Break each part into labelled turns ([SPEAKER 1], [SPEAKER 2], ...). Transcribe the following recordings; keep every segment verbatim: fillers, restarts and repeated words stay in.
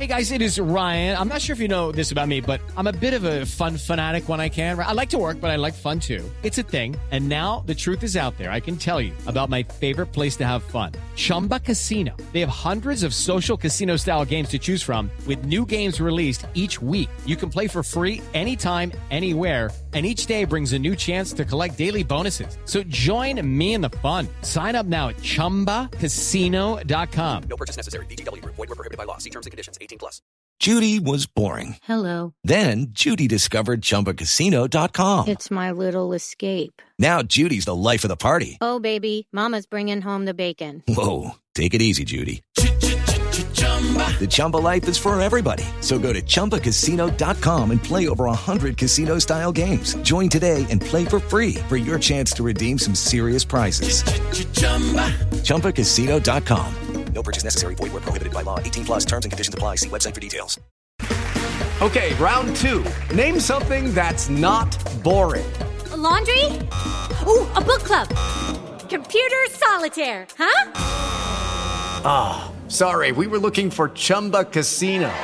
[SPEAKER 1] Hey, guys, it is Ryan. I'm not sure if you know this about me, but I'm a bit of a fun fanatic when I can. I like to work, but I like fun, too. It's a thing. And now the truth is out there. I can tell you about my favorite place to have fun, Chumba Casino. They have hundreds of social casino-style games to choose from with new games released each week. You can play for free anytime, anywhere, and each day brings a new chance to collect daily bonuses. So join me in the fun. Sign up now at chumba casino dot com.
[SPEAKER 2] No purchase necessary. V G W. Void where prohibited by law. See terms and conditions. eighteen plus.
[SPEAKER 3] Judy was boring.
[SPEAKER 4] Hello.
[SPEAKER 3] Then Judy discovered chumba casino dot com.
[SPEAKER 4] It's my little escape.
[SPEAKER 3] Now Judy's the life of the party.
[SPEAKER 4] Oh, baby, mama's bringing home the bacon.
[SPEAKER 3] Whoa, take it easy, Judy. The Chumba life is for everybody. So go to chumba casino dot com and play over one hundred casino-style games. Join today and play for free for your chance to redeem some serious prizes. chumba casino dot com.
[SPEAKER 2] No purchase necessary. Void where prohibited by law. eighteen plus terms and conditions apply. See website for details.
[SPEAKER 5] Okay, round two. Name something that's not boring.
[SPEAKER 6] A laundry? Ooh, a book club. Computer solitaire, huh?
[SPEAKER 5] Ah, oh, sorry. We were looking for Chumba Casino.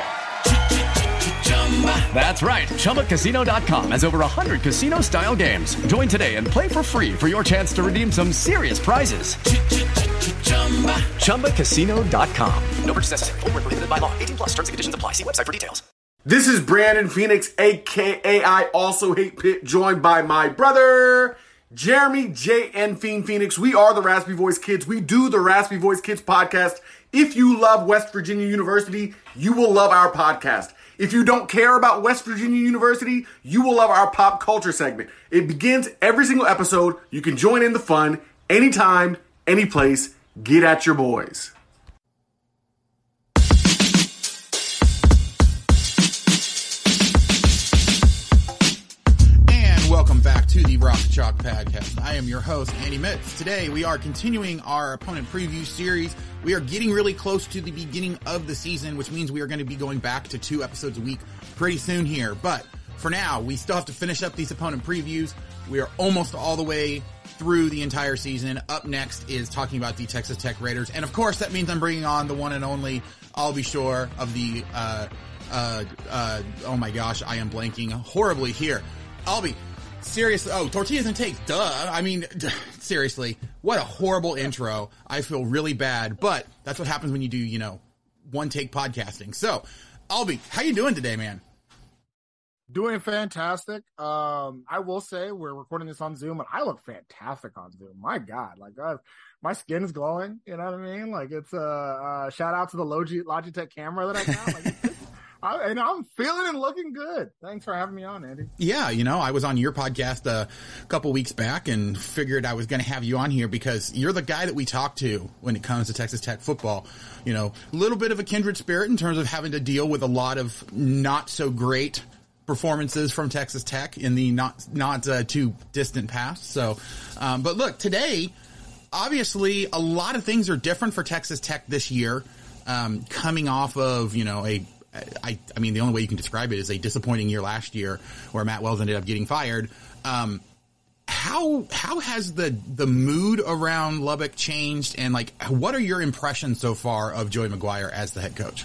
[SPEAKER 5] That's right. chumba casino dot com has over one hundred casino-style games. Join today and play for free for your chance to redeem some serious prizes. chumba casino dot com.
[SPEAKER 2] No purchase necessary. Void where prohibited by law. eighteen plus terms and conditions apply. See website for details.
[SPEAKER 7] This is Brandon Phoenix, a k a. I Also Hate Pitt, joined by my brother, Jeremy J. N. Fiend Phoenix. We are the Raspy Voice Kids. We do the Raspy Voice Kids podcast. If you love West Virginia University, you will love our podcast. If you don't care about West Virginia University, you will love our pop culture segment. It begins every single episode. You can join in the fun anytime, any place. Get at your boys.
[SPEAKER 8] Welcome back to the Rock Chalk Podcast. I am your host, Andy Mitz. Today, we are continuing our opponent preview series. We are getting really close to the beginning of the season, which means we are going to be going back to two episodes a week pretty soon here. But for now, we still have to finish up these opponent previews. We are almost all the way through the entire season. Up next is talking about the Texas Tech Raiders. And of course, that means I'm bringing on the one and only Albie Shore of the, uh, uh, uh, oh my gosh, I am blanking horribly here. Albie. Seriously, oh, tortillas and takes, duh. I mean, d- seriously, what a horrible intro. I feel really bad, but that's what happens when you do, you know, one take podcasting. So, Albie, how you doing today, man?
[SPEAKER 9] Doing fantastic. Um, I will say we're recording this on Zoom, and I look fantastic on Zoom. My God, like uh, my skin is glowing. You know what I mean? Like it's a uh, uh, shout out to the Logi- Logitech camera that I got. Like, it's, I, and I'm feeling and looking good. Thanks for having me on, Andy.
[SPEAKER 8] Yeah, you know, I was on your podcast a couple weeks back and figured I was going to have you on here because you're the guy that we talk to when it comes to Texas Tech football. You know, a little bit of a kindred spirit in terms of having to deal with a lot of not so great performances from Texas Tech in the not not uh, too distant past. So, um, but look, today, obviously, a lot of things are different for Texas Tech this year, um, coming off of, you know, a I, I mean, the only way you can describe it is a disappointing year last year where Matt Wells ended up getting fired. Um, how, how has the, the mood around Lubbock changed? And like, what are your impressions so far of Joey McGuire as the head coach?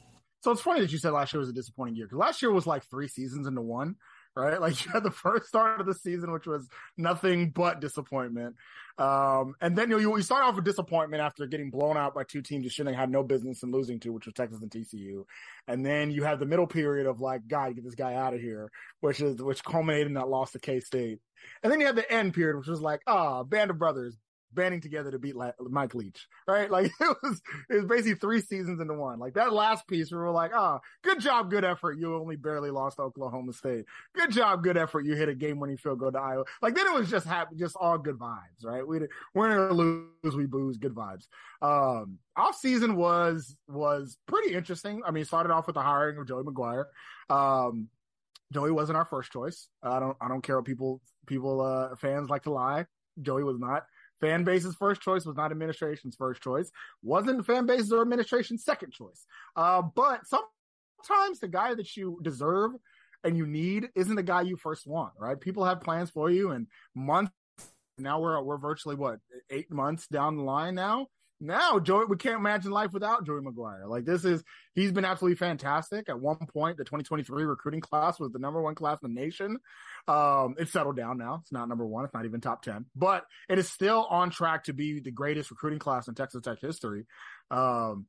[SPEAKER 9] So it's funny that you said last year was a disappointing year because last year was like three seasons into one, right? Like you had the first start of the season, which was nothing but disappointment. Um, and then you, you start off with disappointment after getting blown out by two teams you shouldn't have had no business in losing to, which was Texas and T C U. And then you have the middle period of like, God, get this guy out of here, which is, which culminated in that loss to K-State. And then you have the end period, which was like, ah, oh, band of brothers banding together to beat La- Mike Leach, right? Like it was, it was basically three seasons into one. Like that last piece, we were like, ah, oh, good job, good effort. You only barely lost to Oklahoma State. Good job, good effort. You hit a game-winning field goal to Iowa. Like then it was just happy, just all good vibes, right? We we're gonna lose, we booze, good vibes. Um, off season was was pretty interesting. I mean, it started off with the hiring of Joey McGuire. Um, Joey wasn't our first choice. I don't I don't care what people people uh, fans like to lie. Joey was not. Fan base's first choice was not administration's first choice. Wasn't fan base's or administration's second choice. Uh, but sometimes the guy that you deserve and you need isn't the guy you first want, right? People have plans for you, and months now we're we're virtually what eight months down the line now. now Joey, we can't imagine life without Joey McGuire. Like this is, he's been absolutely fantastic. At one point, the twenty twenty-three recruiting class was the number one class in the nation. Um, it's settled down now. It's not number one. It's not even top ten, but it is still on track to be the greatest recruiting class in Texas Tech history. Um,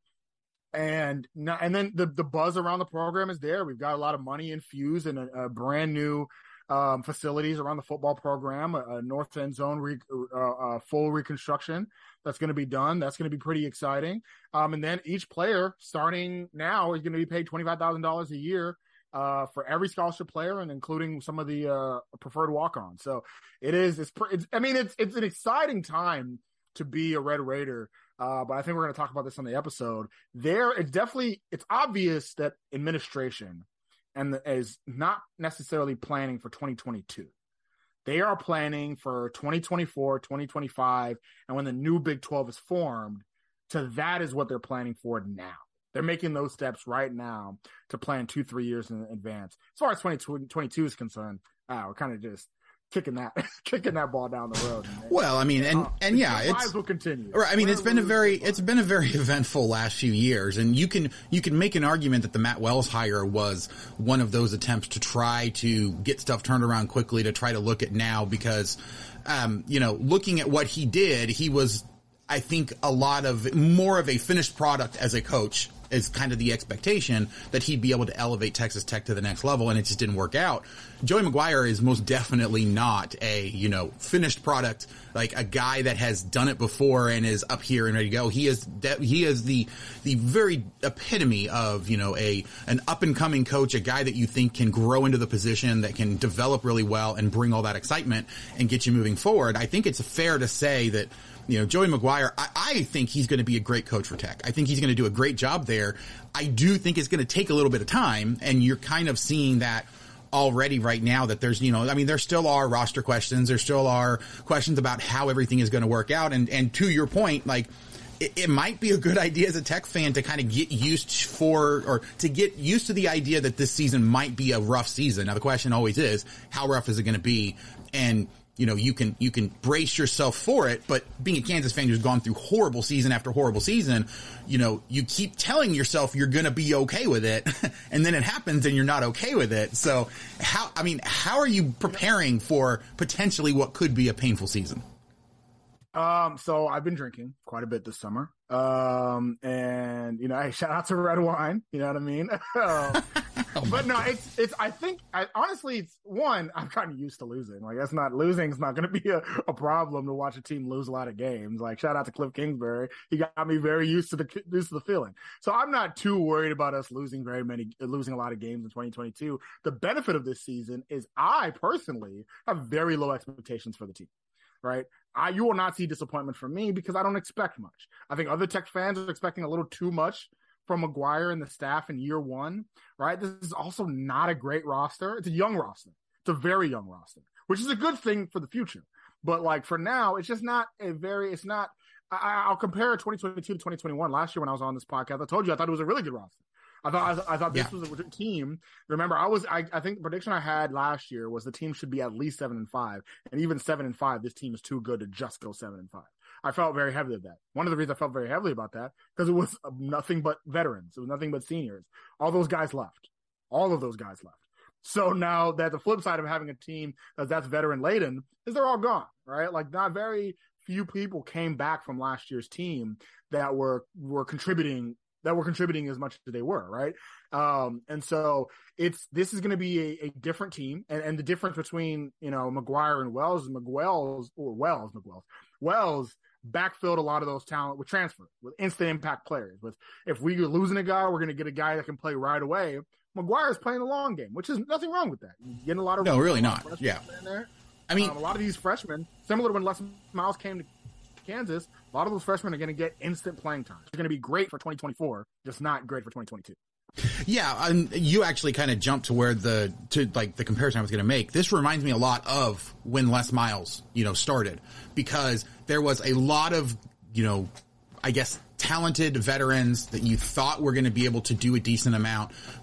[SPEAKER 9] and and then the, the buzz around the program is there. We've got a lot of money infused in a, a brand new Um, facilities around the football program, a, a north end zone re, uh, uh, full reconstruction that's going to be done. That's going to be pretty exciting. Um, and then each player starting now is going to be paid twenty-five thousand dollars a year uh, for every scholarship player, and including some of the uh, preferred walk-ons. So it is. It's, it's. I mean, it's it's an exciting time to be a Red Raider. Uh, but I think we're going to talk about this on the episode. There, it's definitely it's obvious that administration and the, is not necessarily planning for twenty twenty-two. They are planning for twenty twenty-four, twenty twenty-five, and when the new Big twelve is formed, to that is what they're planning for now. They're making those steps right now to plan two, three years in advance. As far as twenty twenty-two is concerned, uh, we're kind of just kicking that kicking that ball down the road. Man.
[SPEAKER 8] Well, I mean, and uh, and yeah,
[SPEAKER 9] it's
[SPEAKER 8] it's
[SPEAKER 9] will continue.
[SPEAKER 8] Right. I mean,
[SPEAKER 9] Where
[SPEAKER 8] it's been a very it's been a very eventful last few years, and you can you can make an argument that the Matt Wells hire was one of those attempts to try to get stuff turned around quickly, to try to look at now, because um, you know, looking at what he did, he was, I think, a lot of more of a finished product as a coach. Is kind of the expectation that he'd be able to elevate Texas Tech to the next level, and it just didn't work out. Joey McGuire is most definitely not a, you know, finished product, like a guy that has done it before and is up here and ready to go. He is de- he is the the very epitome of, you know, a an up and coming coach, a guy that you think can grow into the position, that can develop really well and bring all that excitement and get you moving forward. I think it's fair to say that, you know, Joey McGuire, I, I think he's going to be a great coach for Tech. I think he's going to do a great job there. I do think it's going to take a little bit of time, and you're kind of seeing that already right now, that there's, you know, I mean, there still are roster questions. There still are questions about how everything is going to work out. And, and to your point, like, it, it might be a good idea as a Tech fan to kind of get used for, or to get used to the idea that this season might be a rough season. Now, the question always is, how rough is it going to be? And, you know, you can, you can brace yourself for it, but being a Kansas fan who's gone through horrible season after horrible season, you know, you keep telling yourself you're going to be okay with it, and then it happens and you're not okay with it. So how, I mean, how are you preparing for potentially what could be a painful season?
[SPEAKER 9] Um, so I've been drinking quite a bit this summer. Um, and you know, hey, shout out to red wine, you know what I mean? um, oh but no, God. it's, it's, I think, I honestly, it's one, I've gotten used to losing. Like, that's not, losing is not going to be a, a problem to watch a team lose a lot of games. Like, shout out to Cliff Kingsbury. He got me very used to the, used to the feeling. So I'm not too worried about us losing very many, losing a lot of games in twenty twenty-two. The benefit of this season is I personally have very low expectations for the team. Right. I, you will not see disappointment from me because I don't expect much. I think other Tech fans are expecting a little too much from McGuire and the staff in year one. Right. This is also not a great roster. It's a young roster. It's a very young roster, which is a good thing for the future. But like for now, it's just not a very, it's not, I, I'll compare twenty twenty-two to twenty twenty-one. Last year when I was on this podcast, I told you I thought it was a really good roster. I thought I, I thought this yeah. was a team. Remember, I was I, I think the prediction I had last year was the team should be at least seven and five, and even seven and five. This team is too good to just go seven and five. I felt very heavily of that. One of the reasons I felt very heavily about that because it was nothing but veterans. It was nothing but seniors. All those guys left. All of those guys left. So now that the flip side of having a team that's, that's veteran laden is they're all gone. Right? Like not very few people came back from last year's team that were were contributing. that were contributing as much as they were, right? Um, and so it's, this is going to be a, a different team. And, and the difference between, you know, McGuire and Wells, McWells, or Wells, McWells, Wells backfilled a lot of those talent with transfer, with instant impact players. With, if we are losing a guy, we're going to get a guy that can play right away. McGuire is playing the long game, which is nothing wrong with that. You're getting a lot of,
[SPEAKER 8] no, really not. Yeah.
[SPEAKER 9] There.
[SPEAKER 8] I mean,
[SPEAKER 9] um, a lot of these freshmen, similar to when Les Miles came to Kansas, a lot of those freshmen are going to get instant playing time. It's going to be great for twenty twenty-four, just not great for twenty twenty-two.
[SPEAKER 8] Yeah, and you actually kind of jumped to where the to like the comparison I was going to make. This reminds me a lot of when Les Miles, you know, started, because there was a lot of, you know, I guess talented veterans that you thought were going to be able to do a decent amount, but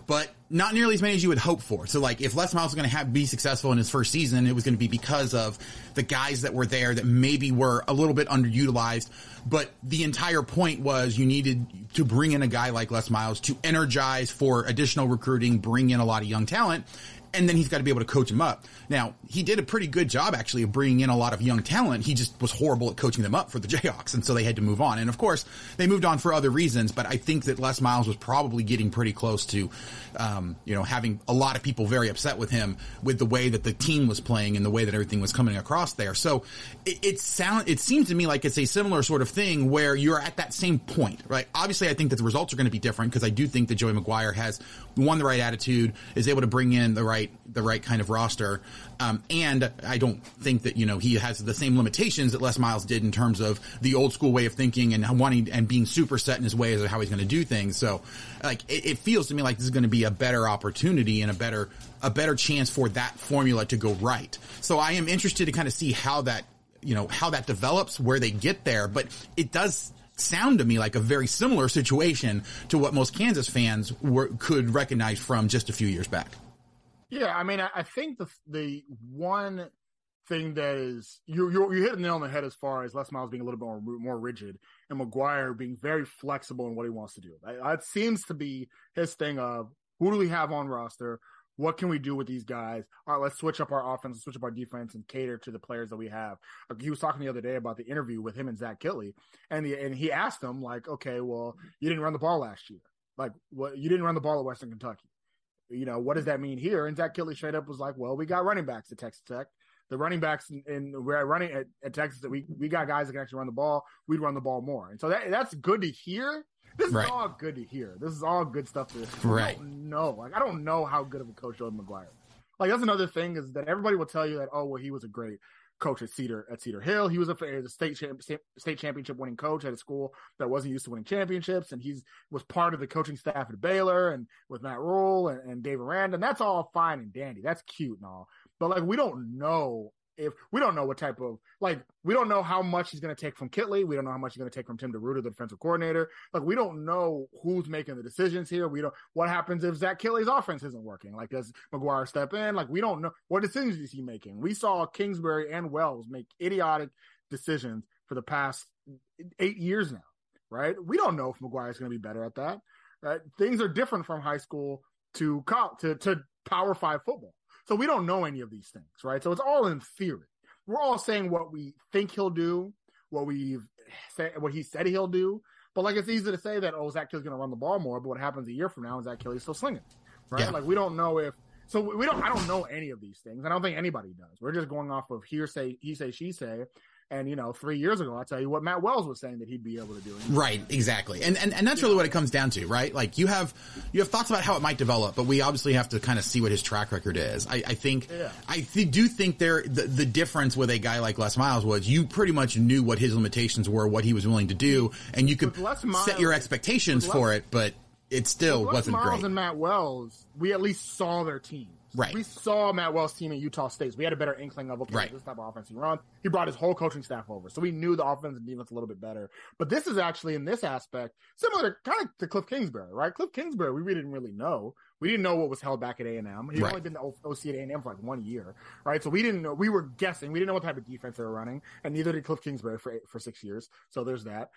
[SPEAKER 8] not nearly as many as you would hope for. So like if Les Miles was going to have be successful in his first season, it was going to be because of the guys that were there that maybe were a little bit underutilized. But the entire point was you needed to bring in a guy like Les Miles to energize for additional recruiting, bring in a lot of young talent. And then he's got to be able to coach him up. Now, he did a pretty good job, actually, of bringing in a lot of young talent. He just was horrible at coaching them up for the Jayhawks, and so they had to move on. And, of course, they moved on for other reasons, but I think that Les Miles was probably getting pretty close to, um, you know, having a lot of people very upset with him with the way that the team was playing and the way that everything was coming across there. So it, it, sound, it seems to me like it's a similar sort of thing where you're at that same point, right? Obviously, I think that the results are going to be different because I do think that Joey McGuire has, one, the right attitude, is able to bring in the right the right kind of roster. Um, and I don't think that, you know, he has the same limitations that Les Miles did in terms of the old school way of thinking and wanting and being super set in his ways of how he's going to do things. So like, it, it feels to me like this is going to be a better opportunity and a better, a better chance for that formula to go right. So I am interested to kind of see how that, you know, how that develops, where they get there, but it does sound to me like a very similar situation to what most Kansas fans were, could recognize from just a few years back.
[SPEAKER 9] Yeah, I mean, I, I think the the one thing that is you you you hit the nail on the head as far as Les Miles being a little bit more more rigid and McGuire being very flexible in what he wants to do. It seems to be his thing of who do we have on roster? What can we do with these guys? All right, let's switch up our offense, switch up our defense, and cater to the players that we have. Like he was talking the other day about the interview with him and Zach Kittley, and the, and he asked him like, okay, well, you didn't run the ball last year, like what you didn't run the ball at Western Kentucky. You know, what does that mean here? And Zach Kittley straight up was like, well, we got running backs at Texas Tech. The running backs in, in we're running at, at Texas, that we, we got guys that can actually run the ball. We'd run the ball more. And so that that's good to hear. This is right. all good to hear. This is all good stuff to
[SPEAKER 8] right.
[SPEAKER 9] I don't know. Like, I don't know how good of a coach Joey McGuire is. Like, that's another thing is that everybody will tell you that, oh, well, he was a great coach at Cedar at Cedar Hill. He was a, a state champ, state championship winning coach at a school that wasn't used to winning championships, and he's was part of the coaching staff at Baylor and with Matt Rule and, and Dave Aranda, and that's all fine and dandy. That's cute and all, but like we don't know if we don't know what type of like we don't know how much he's going to take from Kittley. We don't know how much he's going to take from Tim DeRuiter, the defensive coordinator. Like we don't know who's making the decisions here. We don't. What happens if Zach Kittley's offense isn't working? Like does McGuire step in? Like we don't know what decisions is he making. We saw Kingsbury and Wells make idiotic decisions for the past eight years now, right? We don't know if McGuire is going to be better at that. Right? Things are different from high school to to to Power Five football. So we don't know any of these things, right? So it's all in theory. We're all saying what we think he'll do, what we've said, what he said he'll do. But like, it's easy to say that, oh, Zach Kittley's going to run the ball more. But what happens a year from now is Zach Kittley's still slinging, right? Yeah. Like we don't know if, so we don't, I don't know any of these things. I don't think anybody does. We're just going off of hearsay, he say, she say. And, you know, three years ago, I'll tell you what Matt Wells was saying that he'd be able to do.
[SPEAKER 8] Right, exactly. And, and and that's really what it comes down to, right? Like, you have you have thoughts about how it might develop, but we obviously have to kind of see what his track record is. I, I think, yeah. I th- do think there the, the difference with a guy like Les Miles was you pretty much knew what his limitations were, what he was willing to do, and you could Miles, set your expectations Les, for it, but it still wasn't
[SPEAKER 9] Les Miles
[SPEAKER 8] great.
[SPEAKER 9] And Matt Wells, we at least saw their team.
[SPEAKER 8] Right.
[SPEAKER 9] We saw Matt Wells' team at Utah State. So we had a better inkling of, okay,
[SPEAKER 8] right.
[SPEAKER 9] this type of offense he runs. He brought his whole coaching staff over. So we knew the offense and defense a little bit better. But this is actually, in this aspect, similar to kind of to Cliff Kingsbury, right? Cliff Kingsbury, we really didn't really know. We didn't know what was held back at A and M. He'd right. only been the O C at A and M for like one year, right? So we didn't know. We were guessing. We didn't know what type of defense they were running. And neither did Cliff Kingsbury for eight, for six years. So there's that.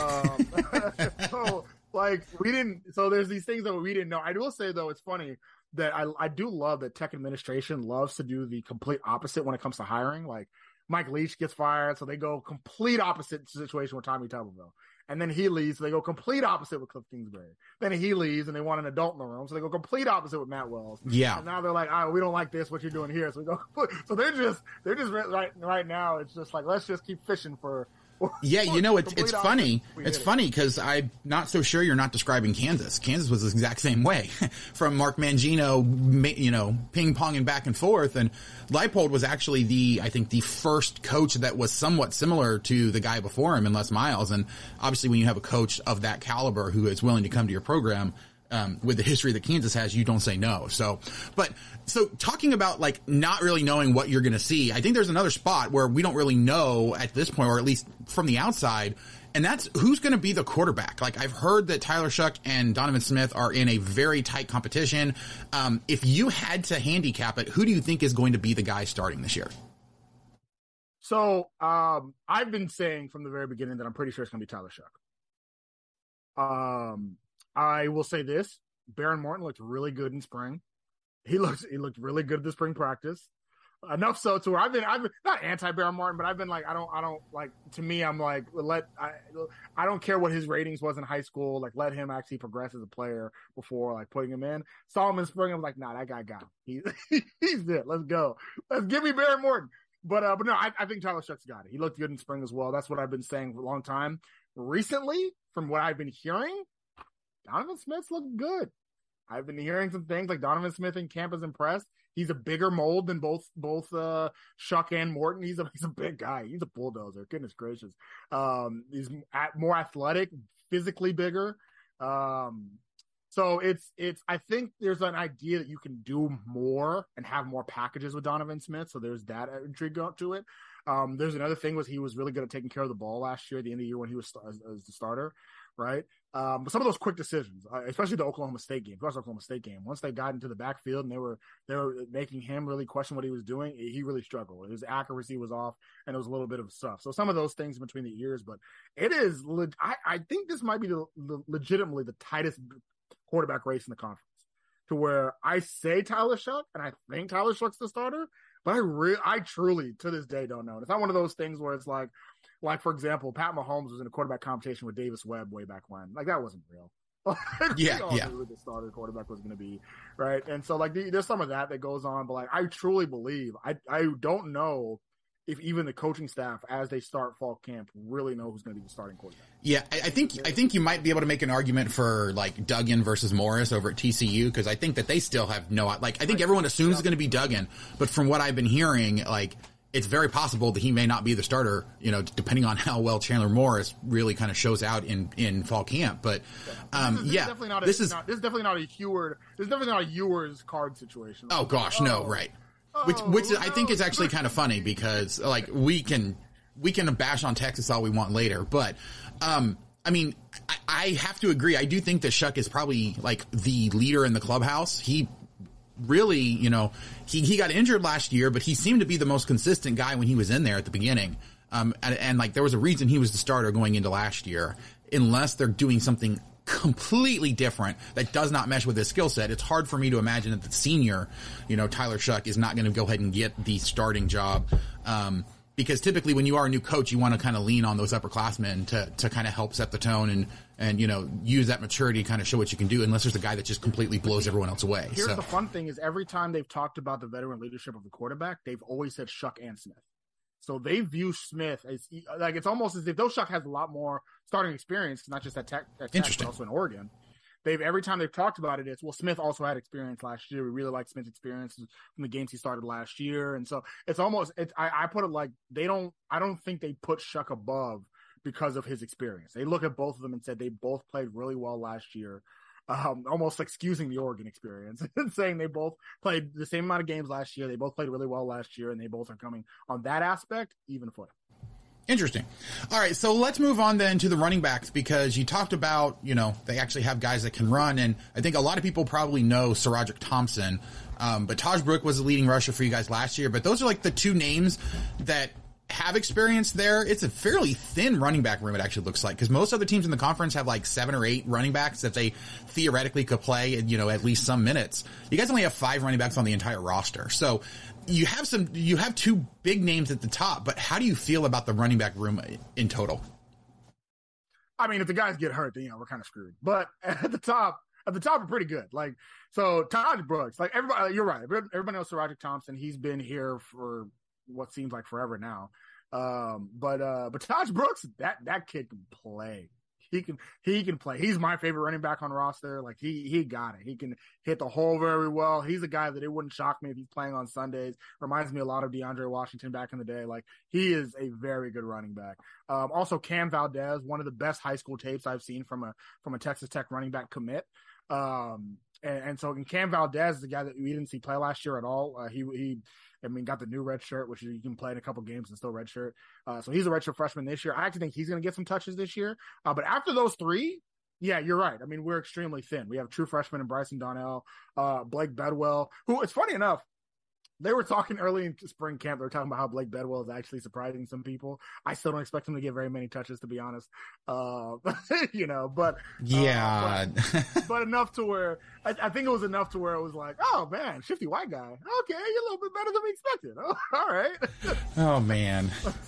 [SPEAKER 9] Um, so, like, we didn't. So there's these things that we didn't know. I will say, though, it's funny that I, I do love that Tech administration loves to do the complete opposite when it comes to hiring. Like Mike Leach gets fired, so they go complete opposite situation with Tommy Tuberville. And then he leaves, so they go complete opposite with Cliff Kingsbury. Then he leaves, and they want an adult in the room, so they go complete opposite with Matt Wells.
[SPEAKER 8] Yeah.
[SPEAKER 9] And now they're like, oh, we don't like this, what you're doing here. So we go, so they're just, they're just right, right now, it's just like, let's just keep fishing for,
[SPEAKER 8] Yeah, you know, it's it's funny. It's funny because I'm not so sure you're not describing Kansas. Kansas was the exact same way from Mark Mangino, you know, ping-ponging back and forth. And Leipold was actually the, I think, the first coach that was somewhat similar to the guy before him in Les Miles. And obviously when you have a coach of that caliber who is willing to come to your program, um, with the history that Kansas has, you don't say no. So, but so talking about like not really knowing what you're going to see, I think there's another spot where we don't really know at this point, or at least from the outside. And that's who's going to be the quarterback. Like I've heard that Tyler Shough and Donovan Smith are in a very tight competition. Um, if you had to handicap it, who do you think is going to be the guy starting this year?
[SPEAKER 9] So um, I've been saying from the very beginning that I'm pretty sure it's going to be Tyler Shough. Um, I will say this: Baron Morton looked really good in spring. He looked he looked really good at the spring practice. Enough so to where I've been, I've been not anti-Baron Martin, but I've been like, I don't, I don't like, to me, I'm like, let, I, I don't care what his ratings was in high school. Like, let him actually progress as a player before like putting him in. Solomon Spring, I'm like, nah, that guy got him. He, he's it. Let's go. Let's give me Baron Morton. But, uh, but no, I, I think Tyler Shough's got it. He looked good in spring as well. That's what I've been saying for a long time. Recently, from what I've been hearing, Donovan Smith's looked good. I've been hearing some things like Donovan Smith in camp is impressed. He's a bigger mold than both both uh, Shough and Morton. He's a he's a big guy. He's a bulldozer. Goodness gracious. Um, he's at, more athletic, physically bigger. Um, so it's it's. I think there's an idea that you can do more and have more packages with Donovan Smith. So there's that intrigue to it. Um, there's another thing was he was really good at taking care of the ball last year at the end of the year when he was as, as the starter. Right. Um, but some of those quick decisions, uh, especially the Oklahoma State game, plus Oklahoma State game, once they got into the backfield and they were, they were making him really question what he was doing, he really struggled. His accuracy was off and it was a little bit of stuff. So some of those things between the ears, but it is, le- I, I think this might be the, the legitimately the tightest quarterback race in the conference, to where I say Tyler Shough and I think Tyler Shough's the starter, but I really, I truly to this day don't know. It's not one of those things where it's like, Like, for example, Pat Mahomes was in a quarterback competition with Davis Webb way back when. Like, that wasn't real.
[SPEAKER 8] yeah,
[SPEAKER 9] all
[SPEAKER 8] yeah.
[SPEAKER 9] knew who the starter quarterback was going to be, right? And so, like, there's some of that that goes on. But, like, I truly believe, I I don't know if even the coaching staff, as they start fall camp, really know who's going to be the starting quarterback.
[SPEAKER 8] Yeah, I, I think I think you might be able to make an argument for, like, Duggan versus Morris over at T C U, because I think that they still have no – like, I think everyone assumes it's going to be Duggan. But from what I've been hearing, like – it's very possible that he may not be the starter, you know, depending on how well Chandler Morris really kind of shows out in, in fall camp. But, um,
[SPEAKER 9] this is, this
[SPEAKER 8] yeah,
[SPEAKER 9] is definitely not a,
[SPEAKER 8] this is,
[SPEAKER 9] not, this is definitely not a Ewers, this is definitely not a Ewers card situation.
[SPEAKER 8] Oh gosh, oh, no, right.
[SPEAKER 9] Oh,
[SPEAKER 8] which, which
[SPEAKER 9] no.
[SPEAKER 8] I think is actually kind of funny because like we can, we can bash on Texas all we want later. But, um, I mean, I, I have to agree. I do think that Shough is probably like the leader in the clubhouse. He, really, you know, he, he got injured last year, but he seemed to be the most consistent guy when he was in there at the beginning. Um, and, and like there was a reason he was the starter going into last year, unless they're doing something completely different that does not mesh with his skill set. It's hard for me to imagine that the senior, you know, Tyler Shough is not going to go ahead and get the starting job. Um, because typically when you are a new coach, you want to kind of lean on those upperclassmen to, to kind of help set the tone and, and, you know, use that maturity to kind of show what you can do, unless there's a guy that just completely blows everyone else away.
[SPEAKER 9] Here's
[SPEAKER 8] so.
[SPEAKER 9] the fun thing is every time they've talked about the veteran leadership of the quarterback, they've always said Shough and Smith. So they view Smith as like, it's almost as if though Shough has a lot more starting experience, not just at Tech, at Tech but also in Oregon. They've every time they've talked about it, it's well, Smith also had experience last year. We really like Smith's experience from the games he started last year, and so it's almost. It's I, I put it like they don't. I don't think they put Shough above because of his experience. They look at both of them and said they both played really well last year, um, almost excusing the Oregon experience and saying they both played the same amount of games last year. They both played really well last year, and they both are coming on that aspect even footing.
[SPEAKER 8] Interesting. All right, so let's move on then to the running backs, because you talked about, you know, they actually have guys that can run, and I think a lot of people probably know SaRodorick Thompson, um, but Taj Brook was the leading rusher for you guys last year, but those are like the two names that have experience there. It's a fairly thin running back room, it actually looks like, because most other teams in the conference have like seven or eight running backs that they theoretically could play, you know, at least some minutes. You guys only have five running backs on the entire roster, so you have some, you have two big names at the top, but how do you feel about the running back room in total?
[SPEAKER 9] I mean, if the guys get hurt, then, you know, we're kind of screwed. But at the top, at the top, we're pretty good. Like, so Taj Brooks, like everybody, you're right. Everybody knows SaRodorick Thompson. He's been here for what seems like forever now. Um, but, uh, but Taj Brooks, that, that kid can play. He can, he can play. He's my favorite running back on the roster. Like he, he got it. He can hit the hole very well. He's a guy that it wouldn't shock me if he's playing on Sundays. Reminds me a lot of DeAndre Washington back in the day. Like he is a very good running back. Um, also Cam Valdez, one of the best high school tapes I've seen from a, from a Texas Tech running back commit. Um, and, and so Cam Valdez is the guy that we didn't see play last year at all. Uh, he, he, I mean, got the new red shirt, which you can play in a couple games and still red shirt. Uh, so he's a redshirt freshman this year. I actually think he's going to get some touches this year. Uh, but after those three, yeah, you're right. I mean, we're extremely thin. We have true freshmen in Bryson Donnell, uh, Blake Bedwell, who, it's funny enough, they were talking early in spring camp. They were talking about how Blake Bedwell is actually surprising some people. I still don't expect him to get very many touches, to be honest. Uh, you know, but
[SPEAKER 8] yeah,
[SPEAKER 9] uh, but, but enough to where I, I think it was enough to where it was like, oh man, shifty white guy. Okay, you're a little bit better than we expected. Oh, all right.
[SPEAKER 8] Oh man.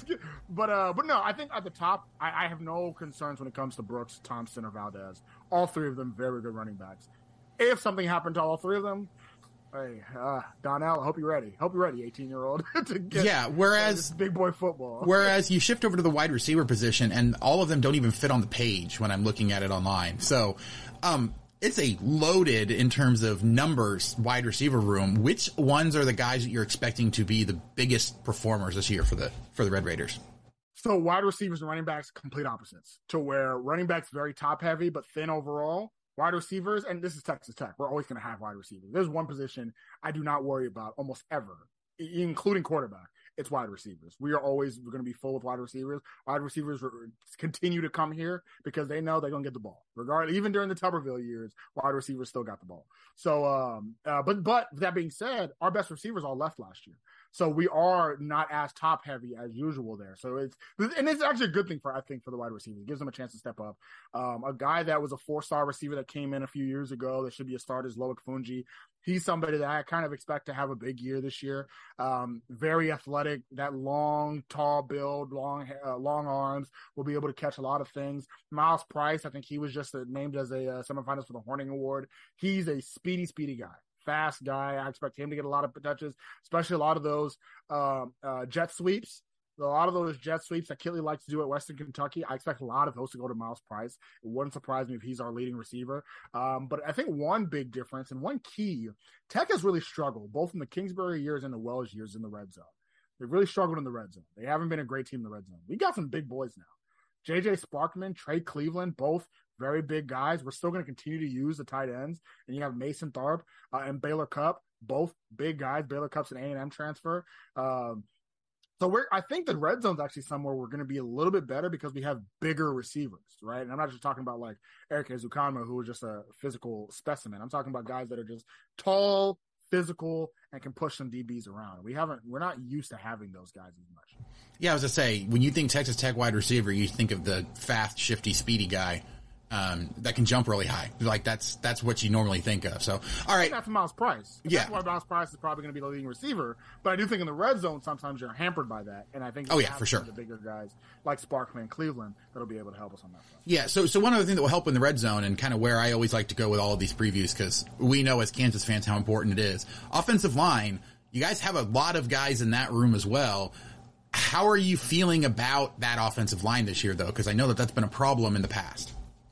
[SPEAKER 9] But uh, but no, I think at the top, I, I have no concerns when it comes to Brooks, Thompson, or Valdez. All three of them very good running backs. If something happened to all three of them. Hey, uh, Donnell, I hope you're ready. Hope you're ready, eighteen-year-old, to get
[SPEAKER 8] yeah, whereas,
[SPEAKER 9] big boy football.
[SPEAKER 8] Whereas you shift over to the wide receiver position, and all of them don't even fit on the page when I'm looking at it online. So um, it's a loaded, in terms of numbers, wide receiver room. Which ones are the guys that you're expecting to be the biggest performers this year for the for the Red Raiders?
[SPEAKER 9] So wide receivers and running backs, complete opposites, to where running backs very top-heavy but thin overall. Wide receivers, and this is Texas Tech, we're always going to have wide receivers. There's one position I do not worry about almost ever, including quarterback. It's wide receivers. We are always going to be full with wide receivers. Wide receivers continue to come here because they know they're going to get the ball. Regardless, even during the Tuberville years, wide receivers still got the ball. So, um, uh, but but that being said, our best receivers all left last year. So we are not as top heavy as usual there. So it's, and it's actually a good thing for, I think, for the wide receivers. It gives them a chance to step up. Um, a guy that was a four-star receiver that came in a few years ago that should be a starter is Loic Fungi. He's somebody that I kind of expect to have a big year this year. Um, very athletic, that long, tall build, long, uh, long arms, will be able to catch a lot of things. Miles Price, I think he was just uh, named as a uh, semifinalist for the Horning Award. He's a speedy, speedy guy. Fast guy. I expect him to get a lot of touches, especially a lot of those um, uh, jet sweeps. A lot of those jet sweeps that Kittley likes to do at Western Kentucky, I expect a lot of those to go to Miles Price. It wouldn't surprise me if he's our leading receiver. Um, but I think one big difference and one key, Tech has really struggled, both in the Kingsbury years and the Wells years in the red zone. They've really struggled in the red zone. They haven't been a great team in the red zone. We got some big boys now. J J Sparkman, Trey Cleveland, both very big guys. We're still going to continue to use the tight ends. And you have Mason Tharp uh, and Baylor Cupp, both big guys. Baylor Cupp's an A and M transfer. Um, so we're, I think the red zone's actually somewhere we're going to be a little bit better because we have bigger receivers, right? And I'm not just talking about like Eric Ezukanma, who is just a physical specimen. I'm talking about guys that are just tall, physical, and can push some D Bs around. We haven't, we're not used to having those guys as much.
[SPEAKER 8] Yeah, I was gonna say, when you think Texas Tech wide receiver, you think of the fast, shifty, speedy guy um, that can jump really high. Like that's that's what you normally think of. So, all right,
[SPEAKER 9] that's Miles Price.
[SPEAKER 8] Yeah,
[SPEAKER 9] that's why Miles Price is probably going to be the leading receiver. But I do think in the red zone sometimes you're hampered by that, and I think
[SPEAKER 8] oh yeah, for sure,
[SPEAKER 9] the bigger guys like Sparkman, Cleveland, that'll be able to help us on that front.
[SPEAKER 8] Yeah. So so one other thing that will help in the red zone, and kind of where I always like to go with all of these previews, because we know as Kansas fans how important it is. Offensive line, you guys have a lot of guys in that room as well. How are you feeling about that offensive line this year, though? Because I know that that's been a problem in the past.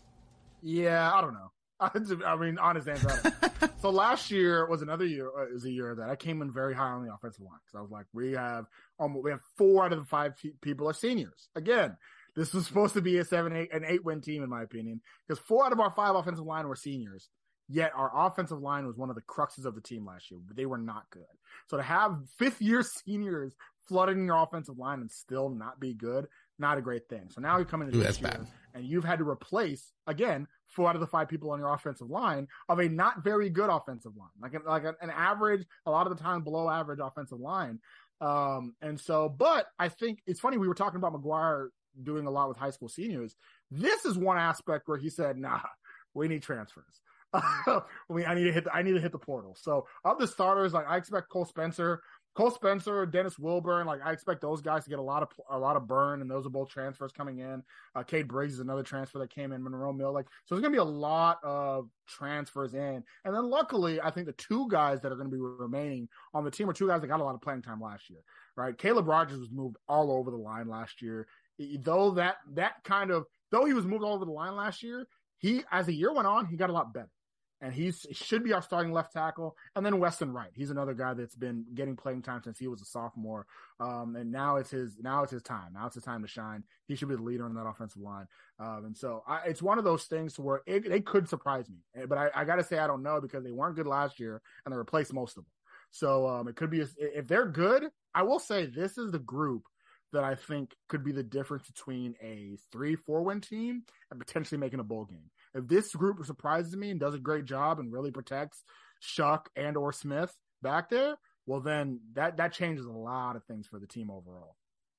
[SPEAKER 9] Yeah, I don't know. I mean, honest answer. So last year was another year. Uh, was a year that I came in very high on the offensive line because I was like, we have um, we have four out of the five t- people are seniors. Again, this was supposed to be a seven, eight, an eight win team in my opinion because four out of our five offensive line were seniors. Yet our offensive line was one of the cruxes of the team last year, but they were not good. So to have fifth year seniors flooding your offensive line and still not be good, not a great thing. So now you come into
[SPEAKER 8] Ooh,
[SPEAKER 9] this year
[SPEAKER 8] bad.
[SPEAKER 9] and you've had to replace, again, four out of the five people on your offensive line of a not very good offensive line, like, a, like a, an average, a lot of the time below average offensive line. Um, and so, but I think it's funny, we were talking about McGuire doing a lot with high school seniors. This is one aspect where he said, nah, we need transfers. I mean, I need to hit the, I need to hit the portal. So of the starters, like I expect Cole Spencer, Cole Spencer, Dennis Wilburn, like I expect those guys to get a lot of a lot of burn, and those are both transfers coming in. Uh, Cade Briggs is another transfer that came in, Monroe Mill. Like, so there's gonna be a lot of transfers in, and then luckily, I think the two guys that are gonna be remaining on the team are two guys that got a lot of playing time last year. Right, Caleb Rogers was moved all over the line last year. Though that that kind of though he was moved all over the line last year, he as the year went on, he got a lot better. and he's he should be our starting left tackle. And then Weston Wright, he's another guy that's been getting playing time since he was a sophomore, um, and now it's his now it's his time. Now it's his time to shine. He should be the leader on that offensive line, um, and so I, it's one of those things to where it, they could surprise me, but I, I got to say I don't know because they weren't good last year and they replaced most of them. So um, it could be a, if they're good. I will say this is the group that I think could be the difference between a three, four win team and potentially making a bowl game. If this group surprises me and does a great job and really protects Shuck and or Smith back there, well, then that, that changes a lot of things for the team overall.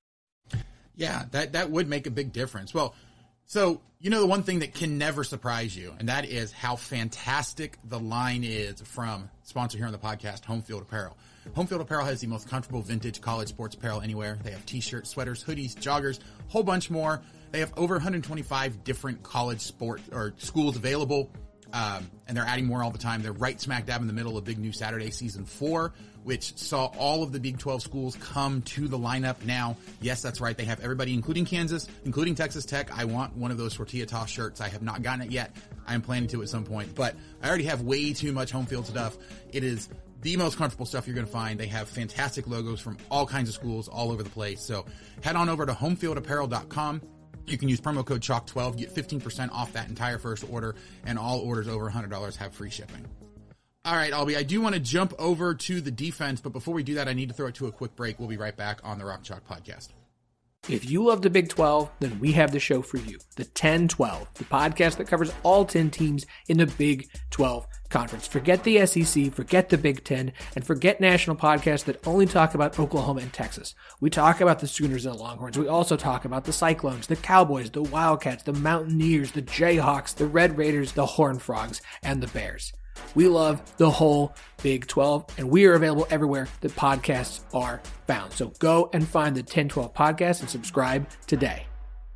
[SPEAKER 8] Yeah, that, that would make a big difference. Well, so, you know, the one thing that can never surprise you, and that is how fantastic the line is from sponsor here on the podcast, Home Field Apparel. Home Field Apparel has the most comfortable vintage college sports apparel anywhere. They have t-shirts, sweaters, hoodies, joggers, a whole bunch more. They have over one hundred twenty-five different college sport or schools available, um, and they're adding more all the time. They're right smack dab in the middle of Big New Saturday Season four, which saw all of the Big twelve schools come to the lineup now. Yes, that's right. They have everybody, including Kansas, including Texas Tech. I want one of those tortilla toss shirts. I have not gotten it yet. I am planning to at some point, but I already have way too much home field stuff. It is the most comfortable stuff you're going to find. They have fantastic logos from all kinds of schools all over the place. So head on over to home field apparel dot com. You can use promo code chalk twelve, get fifteen percent off that entire first order, and all orders over one hundred dollars have free shipping. All right, Albie, I do want to jump over to the defense, but before we do that, I need to throw it to a quick break. We'll be right back on the Rock Chalk Podcast.
[SPEAKER 10] If you love the Big twelve, then we have the show for you. The ten twelve, the podcast that covers all ten teams in the Big twelve Conference. Forget the S E C, forget the Big Ten, and forget national podcasts that only talk about Oklahoma and Texas. We talk about the Sooners and the Longhorns. We also talk about the Cyclones, the Cowboys, the Wildcats, the Mountaineers, the Jayhawks, the Red Raiders, the Horned Frogs, and the Bears. We love the whole Big twelve, and we are available everywhere that podcasts are found. So go and find the ten twelve podcast and subscribe today.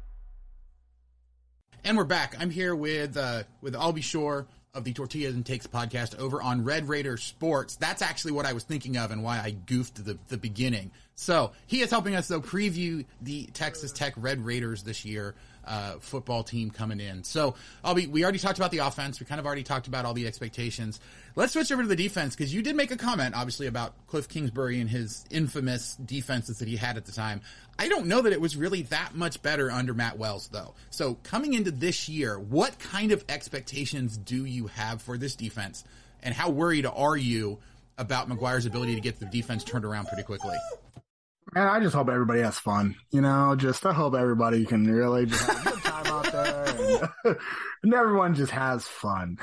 [SPEAKER 8] And we're back. I'm here with uh, with Albie Shore of the Tortillas and Takes podcast over on Red Raider Sports. That's actually what I was thinking of and why I goofed the, the beginning. So he is helping us, though, preview the Texas Tech Red Raiders this year. Uh, football team coming in. So I'll be, we already talked about the offense. We kind of already talked about all the expectations. Let's switch over to the defense because you did make a comment, obviously, about Cliff Kingsbury and his infamous defenses that he had at the time. I don't know that it was really that much better under Matt Wells, though. So coming into this year, what kind of expectations do you have for this defense, and how worried are you about McGuire's ability to get the defense turned around pretty quickly?
[SPEAKER 9] Man, I just hope everybody has fun. You know, just I hope everybody can really just have a good time out there, and, and everyone just has fun.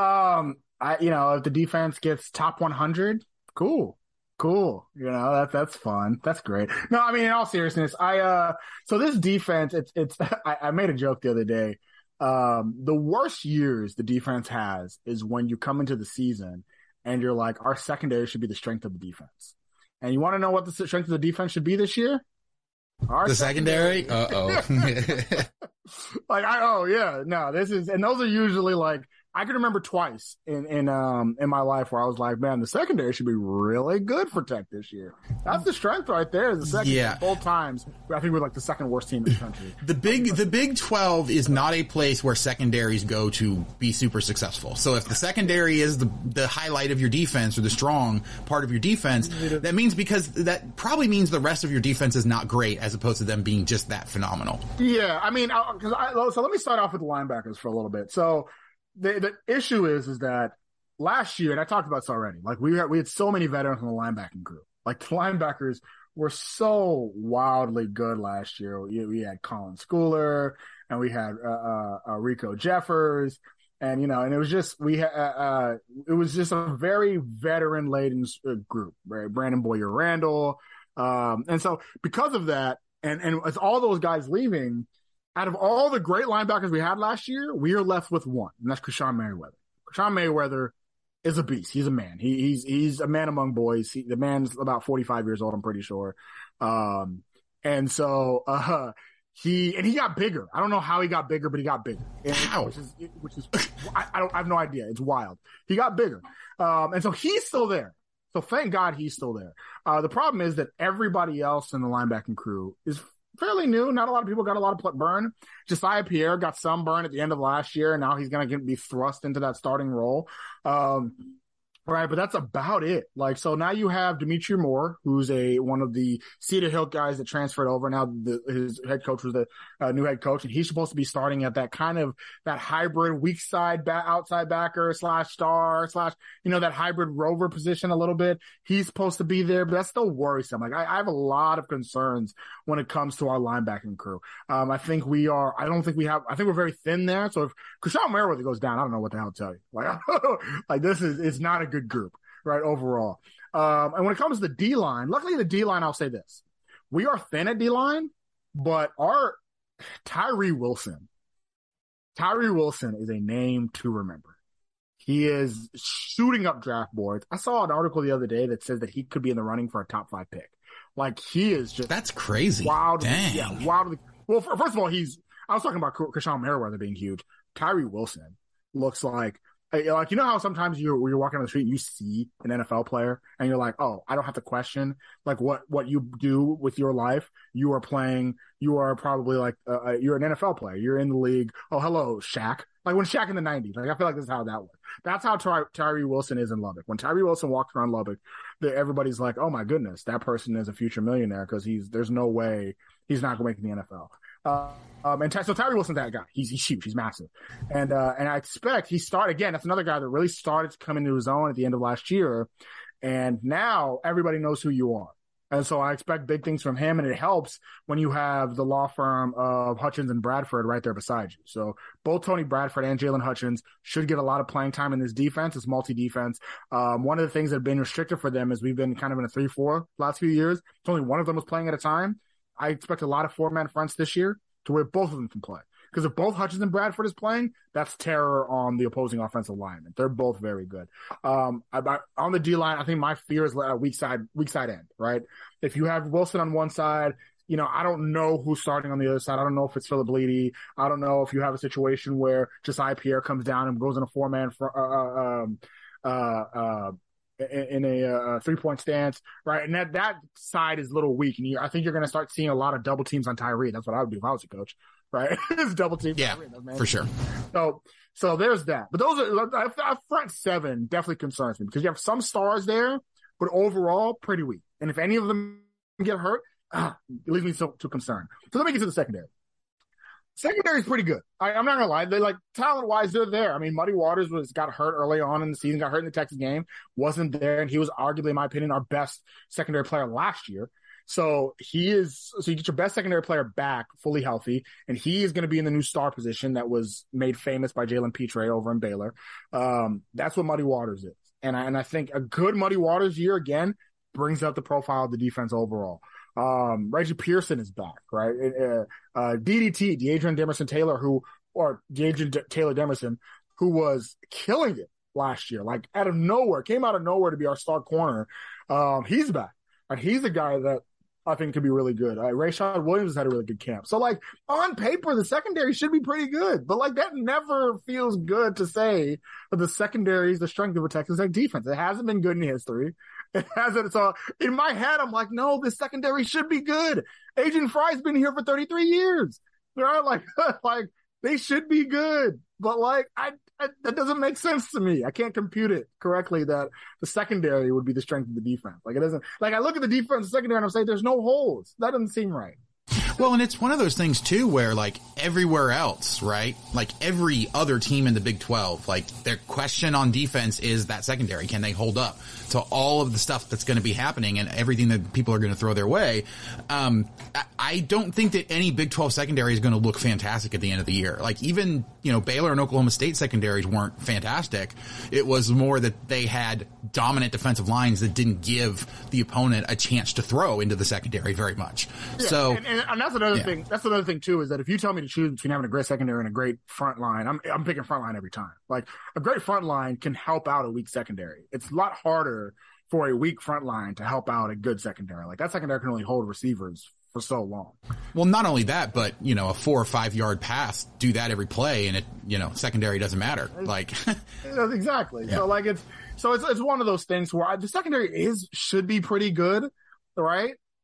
[SPEAKER 9] Um, I, you know, if the defense gets top one hundred, cool, cool. You know, that that's fun. That's great. No, I mean, in all seriousness, I uh, so this defense, it's it's. I, I made a joke the other day. Um, the worst years the defense has is when you come into the season and you're like, our secondary should be the strength of the defense. And you want to know what the strength of the defense should be this year? Our
[SPEAKER 8] the secondary? secondary? Uh-oh.
[SPEAKER 9] like, I, oh, yeah. No, this is, and those are usually like, I can remember twice in, in, um, in my life where I was like, man, the secondary should be really good for Tech this year. That's the strength right there. Is the second,
[SPEAKER 8] yeah.
[SPEAKER 9] Both times, I think we're like the second worst team in the country.
[SPEAKER 8] The big, the Big twelve is not a place where secondaries go to be super successful. So if the secondary is the, the highlight of your defense or the strong part of your defense, that means because that probably means the rest of your defense is not great as opposed to them being just that phenomenal.
[SPEAKER 9] Yeah. I mean, cause I, so let me start off with the linebackers for a little bit. So, The, the issue is, is that last year, and I talked about this already, like we had, we had so many veterans on the linebacking group. Like the linebackers were so wildly good last year. We, we had Colin Schooler and we had, uh, uh, uh, Rico Jeffers, and, you know, and it was just, we had, uh, uh, it was just a very veteran laden group, right? Brandon Boyer Randall. Um, and so because of that, and, and as all those guys leaving, out of all the great linebackers we had last year, we are left with one, and that's Krishan Merriweather. Krishan Merriweather is a beast. He's a man. He, he's he's a man among boys. He, the man's about forty-five years old, I'm pretty sure. Um, and so uh, he and he got bigger. I don't know how he got bigger, but he got bigger. And,
[SPEAKER 8] how?
[SPEAKER 9] Which is which is I, I don't I have no idea. It's wild. He got bigger, um, and so he's still there. So thank God he's still there. Uh, the problem is that everybody else in the linebacking crew is fairly new. Not a lot of people got a lot of burn. Josiah Pierre got some burn at the end of last year, and now he's going to be thrust into that starting role. Um, Right, but that's about it. Like, so now you have Dimitri Moore, who's a one of the Cedar Hill guys that transferred over. Now the, his head coach was the uh, new head coach, and he's supposed to be starting at that kind of that hybrid weak side back, outside backer slash star slash, you know, that hybrid rover position a little bit. He's supposed to be there, but that's still worrisome. Like, I, I have a lot of concerns when it comes to our linebacking crew. Um, I think we are. I don't think we have. I think we're very thin there. So if Krishan Merriweather goes down, I don't know what the hell to tell you. Like, like this is it's not a good group, right, overall. Um, and when it comes to the D-line, luckily the D-line, I'll say this. We are thin at D-line, but our Tyree Wilson, Tyree Wilson is a name to remember. He is shooting up draft boards. I saw an article the other day that says that he could be in the running for a top five pick. Like, he is just...
[SPEAKER 8] That's crazy.
[SPEAKER 9] Wildly,
[SPEAKER 8] Dang.
[SPEAKER 9] Yeah, wildly. Well, first of all, he's... I was talking about Krishan Merriweather being huge. Tyree Wilson looks like... Like, you know how sometimes you when you're walking on the street and you see an N F L player and you're like, oh, I don't have to question like what, what you do with your life. You are playing, you are probably like, uh, you're an N F L player. You're in the league. Oh, hello, Shaq. Like when Shaq in the nineties. Like, I feel like this is how that works. That's how Ty- Tyree Wilson is in Lubbock. When Tyree Wilson walks around Lubbock, everybody's like, oh my goodness, that person is a future millionaire because he's, there's no way he's not going to make the N F L. Uh, um, and Ty- so Tyree Wilson's that guy. He's, he's huge. He's massive. And, uh, and I expect he started again. That's another guy that really started to come into his own at the end of last year. And now everybody knows who you are. And so I expect big things from him. And it helps when you have the law firm of Hutchins and Bradford right there beside you. So both Tony Bradford and Jalen Hutchins should get a lot of playing time in this defense. It's multi-defense. Um, one of the things that have been restricted for them is we've been kind of in a three four last few years. It's only one of them was playing at a time. I expect a lot of four-man fronts this year to where both of them can play. Because if both Hutchins and Bradford is playing, that's terror on the opposing offensive linemen. They're both very good. Um, I, I, on the D-line, I think my fear is a weak side, weak side end, right? If you have Wilson on one side, you know, I don't know who's starting on the other side. I don't know if it's Philip Bleedy. I don't know if you have a situation where Josiah Pierre comes down and goes in a four-man fr- uh, um, uh, uh, in a uh, three-point stance, right? And that, that side is a little weak. And you, I think you're going to start seeing a lot of double teams on Tyree. That's what I would do if I was a coach, right? It's double team.
[SPEAKER 8] Yeah,
[SPEAKER 9] Tyree,
[SPEAKER 8] for sure.
[SPEAKER 9] So, so there's that. But those are, our front seven definitely concerns me because you have some stars there, but overall, pretty weak. And if any of them get hurt, ah, it leaves me so, to concern. So let me get to the secondary. Secondary is pretty good. I, I'm not gonna lie. They're like talent wise, they're there. I mean, Muddy Waters was got hurt early on in the season, got hurt in the Texas game, wasn't there, and he was arguably, in my opinion, our best secondary player last year. So he is. So you get your best secondary player back, fully healthy, and he is going to be in the new star position that was made famous by Jalen Petre over in Baylor. Um, that's what Muddy Waters is, and I, and I think a good Muddy Waters year again brings up the profile of the defense overall. Um, Reggie Pearson is back, right? Uh, uh, D D T, Deadrian Demerson Taylor, who, or Deadrian D- Taylor Demerson, who was killing it last year, like out of nowhere, came out of nowhere to be our star corner. Um, he's back, and he's a guy that I think could be really good. Uh, Rashad Williams has had a really good camp. So, like, on paper, the secondary should be pretty good, but like that never feels good to say that the secondary is the strength of a Texas Tech defense. It hasn't been good in history. It hasn't. So in my head, I'm like, no, this secondary should be good. Agent Fry's been here for thirty-three years. Right? Like, like they should be good. But like, I, I, that doesn't make sense to me. I can't compute it correctly that the secondary would be the strength of the defense. Like it doesn't, like I look at the defense secondary and I'm saying there's no holes. That doesn't seem right.
[SPEAKER 8] Well, and it's one of those things too where like everywhere else, right? Like every other team in the Big twelve, like their question on defense is that secondary. Can they hold up to all of the stuff that's going to be happening and everything that people are going to throw their way? Um, I, I don't think that any Big twelve secondary is going to look fantastic at the end of the year. Like even, you know, Baylor and Oklahoma State secondaries weren't fantastic. It was more that they had dominant defensive lines that didn't give the opponent a chance to throw into the secondary very much.
[SPEAKER 9] Yeah,
[SPEAKER 8] so,
[SPEAKER 9] and, and, and that's another
[SPEAKER 8] yeah.
[SPEAKER 9] thing. That's another thing too, is that if you tell me to choose between having a great secondary and a great front line, I'm, I'm picking front line every time. Like a great front line can help out a weak secondary. It's a lot harder for a weak front line to help out a good secondary. Like that secondary can only hold receivers for so long.
[SPEAKER 8] Well, not only that, but you know, a four or five yard pass, do that every play, and it, you know, secondary doesn't matter. Like
[SPEAKER 9] exactly.
[SPEAKER 8] Yeah.
[SPEAKER 9] So like it's so it's it's one of those things where I, the secondary is should be pretty good, right?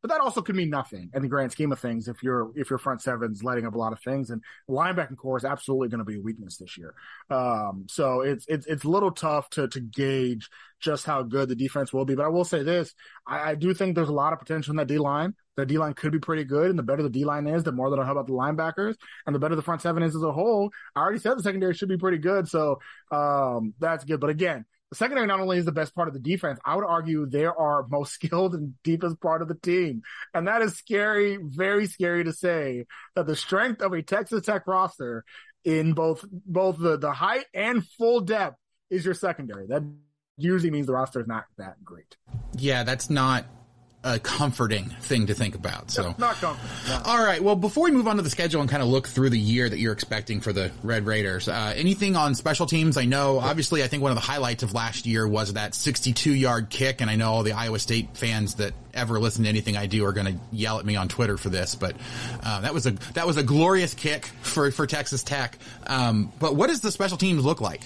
[SPEAKER 9] But that also could mean nothing in the grand scheme of things if your if your front seven's letting up a lot of things. And linebacking core is absolutely going to be a weakness this year. Um, so it's it's it's a little tough to to gauge just how good the defense will be. But I will say this: I, I do think there's a lot of potential in that D line. The D line could be pretty good, and the better the D line is, the more that I'll help out the linebackers, and the better the front seven is as a whole. I already said the secondary should be pretty good, so um, that's good. But again, the secondary not only is the best part of the defense, I would argue they are most skilled and deepest part of the team. And that is scary, very scary to say that the strength of a Texas Tech roster in both both the, the height and full depth is your secondary. That usually means the roster is not that great.
[SPEAKER 8] Yeah, that's not a comforting thing to think about. So
[SPEAKER 9] it's not comforting. No.
[SPEAKER 8] All right. Well, before we move on to the schedule and kind of look through the year that you're expecting for the Red Raiders, uh, anything on special teams? I know, obviously, I think one of the highlights of last year was that sixty-two yard kick. And I know all the Iowa State fans that ever listen to anything I do are going to yell at me on Twitter for this, but, uh, that was a, that was a glorious kick for, for Texas Tech. Um, but what does the special teams look like?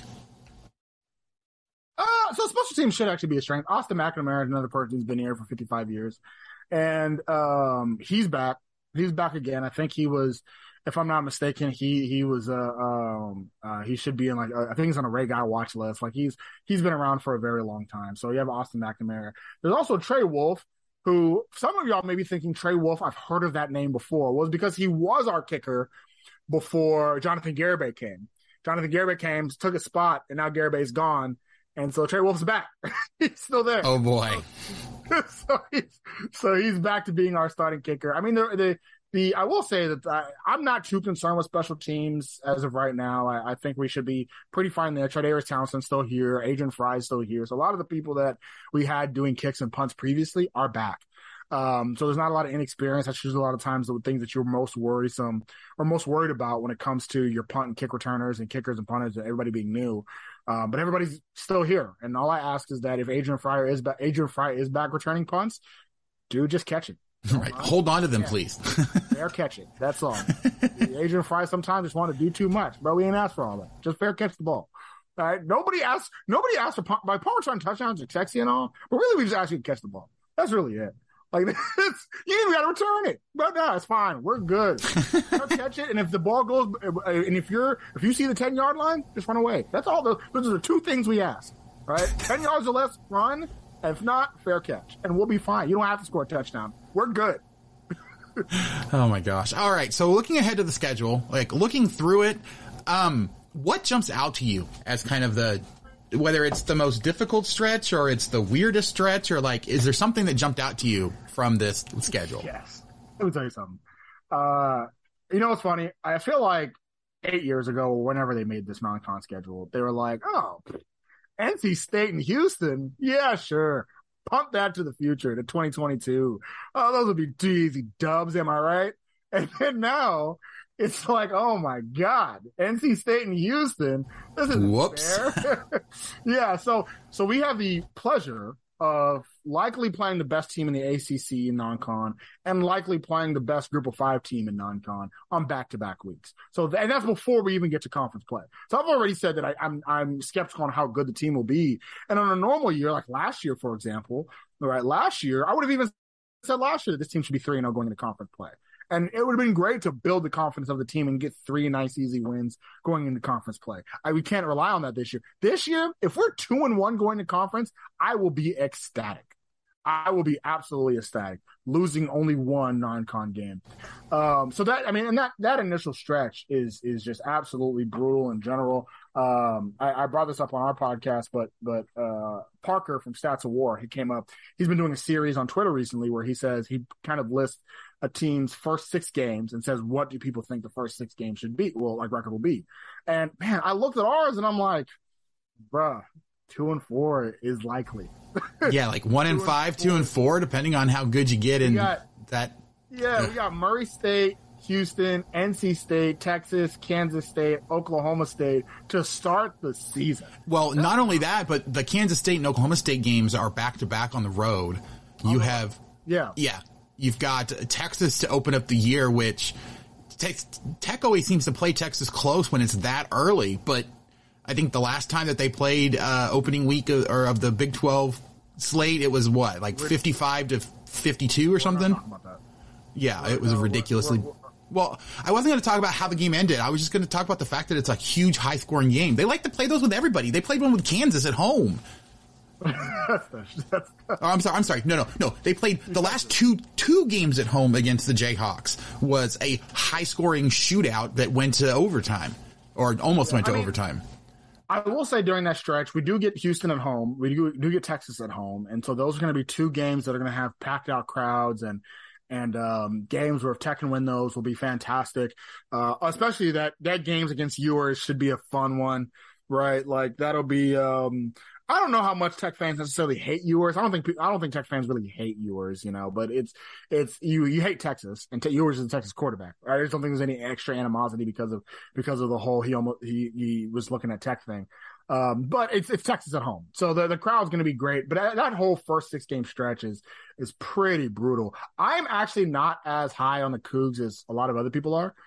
[SPEAKER 9] Uh, so special teams should actually be a strength. Austin McNamara is another person who's been here for fifty-five years. And, um, he's back. He's back again. I think he was, if I'm not mistaken, he, he was, uh, um, uh, he should be in like, uh, I think he's on a Ray Guy watch list. Like he's, he's been around for a very long time. So you have Austin McNamara. There's also Trey Wolff, who some of y'all may be thinking Trey Wolff, I've heard of that name before, was because he was our kicker before Jonathan Garibay came. Jonathan Garibay came, took a spot, and now Garibay's gone. And so Trey Wolff's back. He's still there.
[SPEAKER 8] Oh boy.
[SPEAKER 9] so he's, so he's back to being our starting kicker. I mean, the, the, the, I will say that I, I'm not too concerned with special teams as of right now. I, I think we should be pretty fine there. Tre'Davious Townsend's still here. Adrian Fry's still here. So a lot of the people that we had doing kicks and punts previously are back. Um, so there's not a lot of inexperience. That's usually a lot of times the things that you're most worrisome or most worried about when it comes to your punt and kick returners and kickers and punters and everybody being new. Um, but everybody's still here. And all I ask is that if Adrian Fryer is back, Adrian Fryer is back returning punts, dude, just catch it.
[SPEAKER 8] All right. Hold on to them,
[SPEAKER 9] yeah.
[SPEAKER 8] please.
[SPEAKER 9] Fair catch it. That's all. Adrian Fryer sometimes just want to do too much, but we ain't asked for all that. Just fair catch the ball. All right. Nobody asked, nobody asked for punt, by punt return touchdowns are sexy and all, but really we just asked you to catch the ball. That's really it. Like, it's, you ain't got to return it. But no, it's fine. We're good. Catch it. And if the ball goes, and if you're, if you see the ten yard line, just run away. That's all. Those, those are the two things we ask, right? ten yards or less, run. If not, fair catch. And we'll be fine. You don't have to score a touchdown. We're good.
[SPEAKER 8] Oh my gosh. All right. So looking ahead to the schedule, like looking through it, um, what jumps out to you as kind of the, whether it's the most difficult stretch or it's the weirdest stretch, or like, is there something that jumped out to you from this schedule?
[SPEAKER 9] Yes. Let me tell you something. Uh, you know what's funny? I feel like eight years ago, whenever they made this non-con schedule, they were like, oh, N C State and Houston. Yeah, sure. Pump that to the future, to twenty twenty-two. Oh, those would be two easy dubs. Am I right? And then now it's like, oh my God, N C State and Houston. This is
[SPEAKER 8] Whoops.
[SPEAKER 9] fair. Yeah. So, so we have the pleasure of likely playing the best team in the A C C in non-con and likely playing the best group of five team in non-con on back-to-back weeks. So, and that's before we even get to conference play. So I've already said that I, I'm, I'm skeptical on how good the team will be. And on a normal year, like last year, for example, right, last year, I would have even said last year that this team should be three and oh going into conference play. And it would have been great to build the confidence of the team and get three nice, easy wins going into conference play. I, we can't rely on that this year. This year, if we're two and one going to conference, I will be ecstatic. I will be absolutely ecstatic, losing only one non-con game. Um, so that, I mean, and that, that initial stretch is, is just absolutely brutal in general. Um, I, I brought this up on our podcast, but, but, uh, Parker from Stats of War, he came up, he's been doing a series on Twitter recently where he says he kind of lists a team's first six games and says, what do people think the first six games should be? Well, like record will be. And man, I looked at ours and I'm like, bruh, two and four is likely.
[SPEAKER 8] Yeah, like one and five, two and four, depending on how good you get in
[SPEAKER 9] got,
[SPEAKER 8] that.
[SPEAKER 9] Yeah, we got Murray State, Houston, N C State, Texas, Kansas State, Oklahoma State to start the season.
[SPEAKER 8] Well, That's not only that, but the Kansas State and Oklahoma State games are back to back on the road. You have,
[SPEAKER 9] yeah,
[SPEAKER 8] yeah, you've got Texas to open up the year, which Tech, Tech always seems to play Texas close when it's that early, but I think the last time that they played uh, opening week of, or of the Big twelve slate, it was what, like fifty-five to fifty-two or something.
[SPEAKER 9] About that.
[SPEAKER 8] Yeah, it was a ridiculously. Well, I wasn't going to talk about how the game ended. I was just going to talk about the fact that it's a huge, high-scoring game. They like to play those with everybody. They played one with Kansas at home.
[SPEAKER 9] that's the, that's the,
[SPEAKER 8] oh, I'm sorry. I'm sorry. No, no, no. They played the last two two games at home against the Jayhawks was a high-scoring shootout that went to overtime, or almost went to I mean, overtime.
[SPEAKER 9] I will say during that stretch, we do get Houston at home. We do, do get Texas at home, and so those are going to be two games that are going to have packed-out crowds and. And um, games where if Tech can win those will be fantastic. Uh, especially that that games against Ewers should be a fun one, right? Like that'll be. Um, I don't know how much Tech fans necessarily hate Ewers. I don't think I don't think Tech fans really hate Ewers, you know. But it's it's you you hate Texas, and Te- Ewers is a Texas quarterback. I just don't think there's any extra animosity because of because of the whole he almost he he was looking at Tech thing. Um, but it's, it's Texas at home. So the, the crowd's going to be great. But that, that whole first six game stretch is, is pretty brutal. I'm actually not as high on the Cougs as a lot of other people are.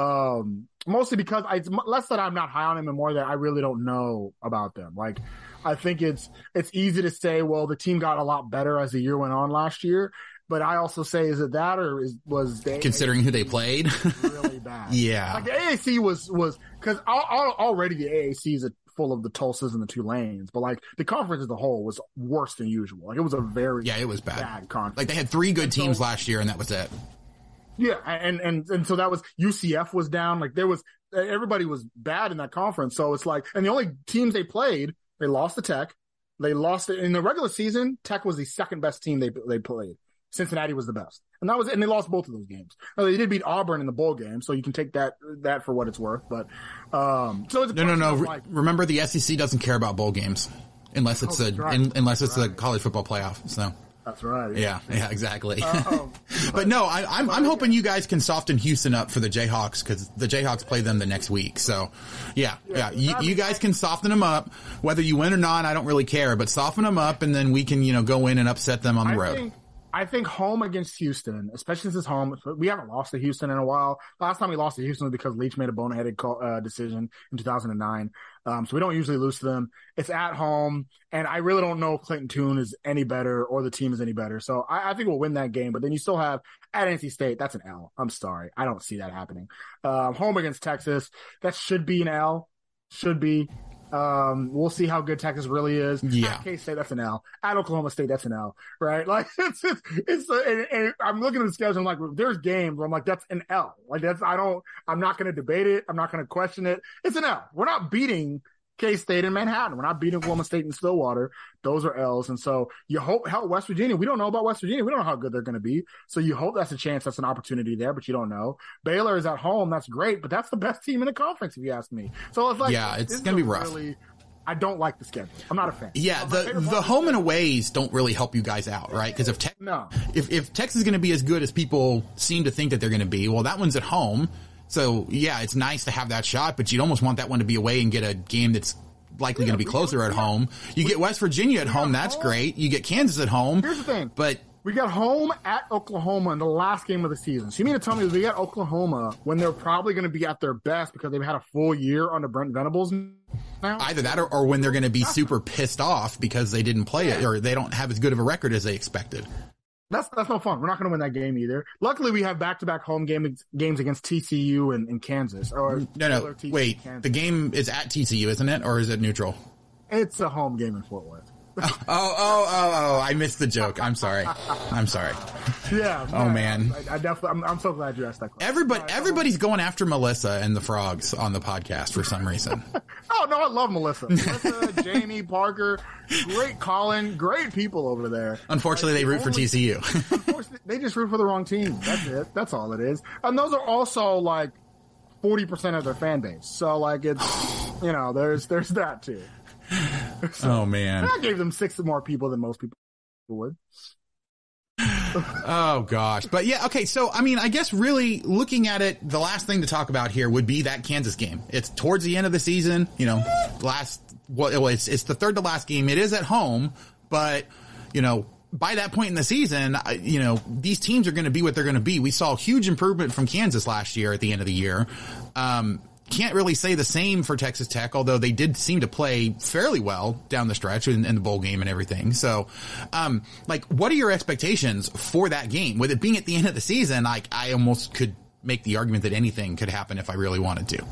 [SPEAKER 9] Um, mostly because I, it's less that I'm not high on them and more that I really don't know about them. Like, I think it's, it's easy to say, well, the team got a lot better as the year went on last year. But I also say, is it that or is, was they
[SPEAKER 8] considering who they played
[SPEAKER 9] really bad?
[SPEAKER 8] Yeah.
[SPEAKER 9] Like the A A C was, was, cause already the A A C is a, full of the Tulsas and the Tulanes, but like the conference as a whole was worse than usual. Like it was a very
[SPEAKER 8] yeah, it was bad,
[SPEAKER 9] bad conference.
[SPEAKER 8] Like they had three good teams so, last year, and that was it.
[SPEAKER 9] Yeah, and and and so that was U C F was down. Like there was everybody was bad in that conference. So it's like, and the only teams they played, they lost to Tech. They lost it in the regular season. Tech was the second best team they they played. Cincinnati was the best, and that was and they lost both of those games. Now, they did beat Auburn in the bowl game, so you can take that that for what it's worth. But um, so it's
[SPEAKER 8] no, no, no. Like, remember, the S E C doesn't care about bowl games unless it's oh, a right. in, unless it's right. a college football playoff. So
[SPEAKER 9] that's right.
[SPEAKER 8] Yeah, yeah, yeah exactly.
[SPEAKER 9] Um,
[SPEAKER 8] but, but no, I, I'm I'm hoping you guys can soften Houston up for the Jayhawks because the Jayhawks play them the next week. So yeah, yeah, yeah. You, you guys can soften them up, whether you win or not. I don't really care, but soften them up, and then we can you know go in and upset them on the
[SPEAKER 9] I
[SPEAKER 8] road.
[SPEAKER 9] Think- I think home against Houston, especially since it's home, we haven't lost to Houston in a while. Last time we lost to Houston was because Leach made a boneheaded call, uh, decision in two thousand nine. Um, so we don't usually lose to them. It's at home, and I really don't know if Clayton Tune is any better or the team is any better. So I, I think we'll win that game, but then you still have at N C State. That's an L. I'm sorry. I don't see that happening. Um, home against Texas, that should be an L. Should be. Um, we'll see how good Texas really is.
[SPEAKER 8] Yeah.
[SPEAKER 9] At K-State, that's an L. At Oklahoma State, that's an L. Right? Like, it's, it's, it's, uh, and, and I'm looking at the schedule, I'm like, there's games where I'm like, that's an L. Like, that's, I don't, I'm not going to debate it. I'm not going to question it. It's an L. We're not beating K-State in Manhattan. We're not beating Oklahoma State in Stillwater. Those are L's. And so you hope, hell, West Virginia, we don't know about West Virginia. We don't know how good they're going to be. So you hope that's a chance. That's an opportunity there, but you don't know. Baylor is at home. That's great, but that's the best team in the conference, if you ask me. So it's like,
[SPEAKER 8] yeah, it's going to be rough.
[SPEAKER 9] Really, I don't like the schedule. I'm not a fan.
[SPEAKER 8] Yeah, the the home and aways don't really help you guys out, right? Because if, te-
[SPEAKER 9] no.
[SPEAKER 8] if if Texas is going to be as good as people seem to think that they're going to be, well, that one's at home. So, yeah, it's nice to have that shot, but you'd almost want that one to be away and get a game that's likely yeah, going to be closer at home. You we, get West Virginia at home, that's home. Great. You get Kansas at home.
[SPEAKER 9] Here's the thing.
[SPEAKER 8] But
[SPEAKER 9] we got home at Oklahoma in the last game of the season. So you mean to tell me we got Oklahoma when they're probably going to be at their best because they've had a full year under Brent Venables now?
[SPEAKER 8] Either that or, or when they're going to be super pissed off because they didn't play it or they don't have as good of a record as they expected.
[SPEAKER 9] That's that's no fun. We're not going to win that game either. Luckily, we have back-to-back home game, games against T C U and, and Kansas. Or
[SPEAKER 8] no, no, T C U, wait. Kansas. The game is at T C U, isn't it? Or is it neutral?
[SPEAKER 9] It's a home game in Fort Worth.
[SPEAKER 8] oh, oh, oh, oh, I missed the joke. I'm sorry. I'm sorry.
[SPEAKER 9] Yeah. Man,
[SPEAKER 8] oh, man.
[SPEAKER 9] I, I definitely, I'm, I'm so glad you asked that question.
[SPEAKER 8] Everybody, everybody's going after Melissa and the Frogs on the podcast for some reason.
[SPEAKER 9] Oh, no, I love Melissa. Melissa, Jamie, Parker, great Colin, great people over there.
[SPEAKER 8] Unfortunately, like, they root only, for T C U.
[SPEAKER 9] Unfortunately, they just root for the wrong team. That's it. That's all it is. And those are also like forty percent of their fan base. So, like, it's, you know, there's, there's that too. So,
[SPEAKER 8] oh man!
[SPEAKER 9] I gave them six more people than most people would.
[SPEAKER 8] Oh gosh, but yeah, okay. So I mean, I guess really looking at it, the last thing to talk about here would be that Kansas game. It's towards the end of the season, you know. Last, well, it's it's the third to last game. It is at home, but you know, by that point in the season, you know, these teams are going to be what they're going to be. We saw huge improvement from Kansas last year at the end of the year. Um, can't really say the same for Texas Tech, although they did seem to play fairly well down the stretch in, in the bowl game and everything. So, um, like, what are your expectations for that game? With it being at the end of the season, like, I almost could make the argument that anything could happen if I really wanted to.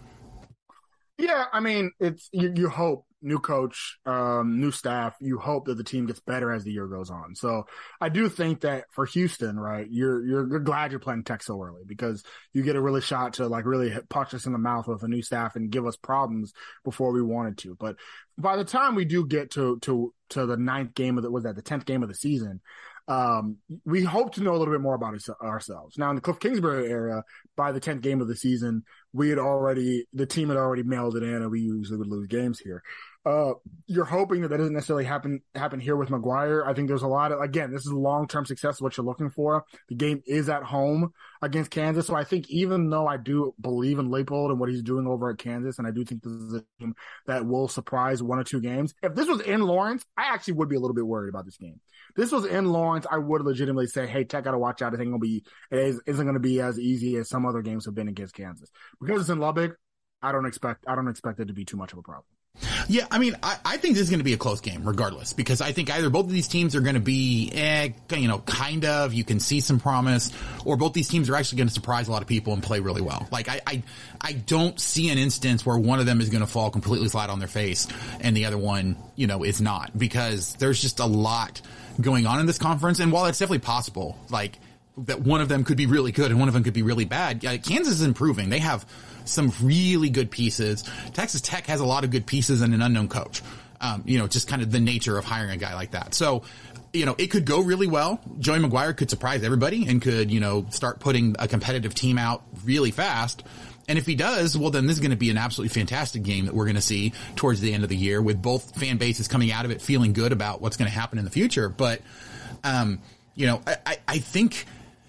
[SPEAKER 9] Yeah, I mean, it's you, you hope, new coach, um, new staff, you hope that the team gets better as the year goes on. So I do think that for Houston, right, you're you're, you're glad you're playing Tech so early because you get a really shot to like really hit, punch us in the mouth with a new staff and give us problems before we wanted to. But by the time we do get to to to the ninth game of the was that the tenth game of the season, um, we hope to know a little bit more about ourselves. Now in the Cliff Kingsbury era, by the tenth game of the season, we had already the team had already mailed it in, and we usually would lose games here. Uh, you're hoping that that doesn't necessarily happen happen here with McGuire. I think there's a lot of, again, this is long-term success, what you're looking for. The game is at home against Kansas. So I think even though I do believe in Leipold and what he's doing over at Kansas, and I do think this is a team that will surprise one or two games. If this was in Lawrence, I actually would be a little bit worried about this game. If this was in Lawrence, I would legitimately say, hey, Tech got to watch out. I think it'll be, it is, isn't going to be as easy as some other games have been against Kansas. Because it's in Lubbock, I don't expect, I don't expect it to be too much of a problem.
[SPEAKER 8] Yeah, I mean, I, I think this is going to be a close game regardless, because I think either both of these teams are going to be, eh, you know, kind of, you can see some promise, or both these teams are actually going to surprise a lot of people and play really well. Like, I, I, I don't see an instance where one of them is going to fall completely flat on their face and the other one, you know, is not, because there's just a lot going on in this conference. And while it's definitely possible, like, that one of them could be really good and one of them could be really bad, uh, Kansas is improving. They have some really good pieces. Texas Tech has a lot of good pieces and an unknown coach. Um, you know, just kind of the nature of hiring a guy like that. So, you know, it could go really well. Joey McGuire could surprise everybody and could, you know, start putting a competitive team out really fast. And if he does, well, then this is going to be an absolutely fantastic game that we're going to see towards the end of the year, with both fan bases coming out of it feeling good about what's going to happen in the future. But, um, you know, I, I, I think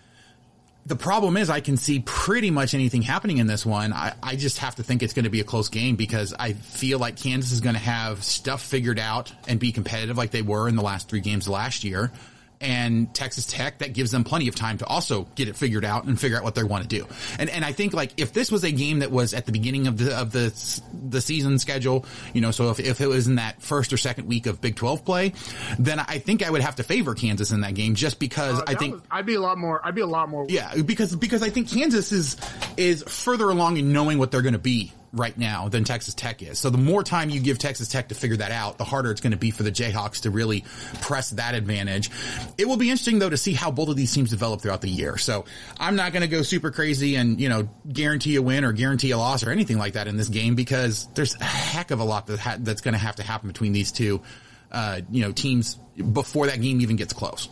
[SPEAKER 8] the problem is I can see pretty much anything happening in this one. I, I just have to think it's going to be a close game, because I feel like Kansas is going to have stuff figured out and be competitive like they were in the last three games last year. And Texas Tech, that gives them plenty of time to also get it figured out and figure out what they want to do. And and I think, like, if this was a game that was at the beginning of the of the the season schedule, you know, so if if it was in that first or second week of Big twelve play, then I think I would have to favor Kansas in that game, just because uh, I think
[SPEAKER 9] was, I'd be a lot more. I'd be a lot more.
[SPEAKER 8] Yeah, because because I think Kansas is is further along in knowing what they're going to be right now than Texas Tech is. So the more time you give Texas Tech to figure that out, the harder it's going to be for the Jayhawks to really press that advantage. It will be interesting, though, to see how both of these teams develop throughout the year. So I'm not going to go super crazy and, you know, guarantee a win or guarantee a loss or anything like that in this game, because there's a heck of a lot that ha- that's going to have to happen between these two, uh, you know, teams before that game even gets close.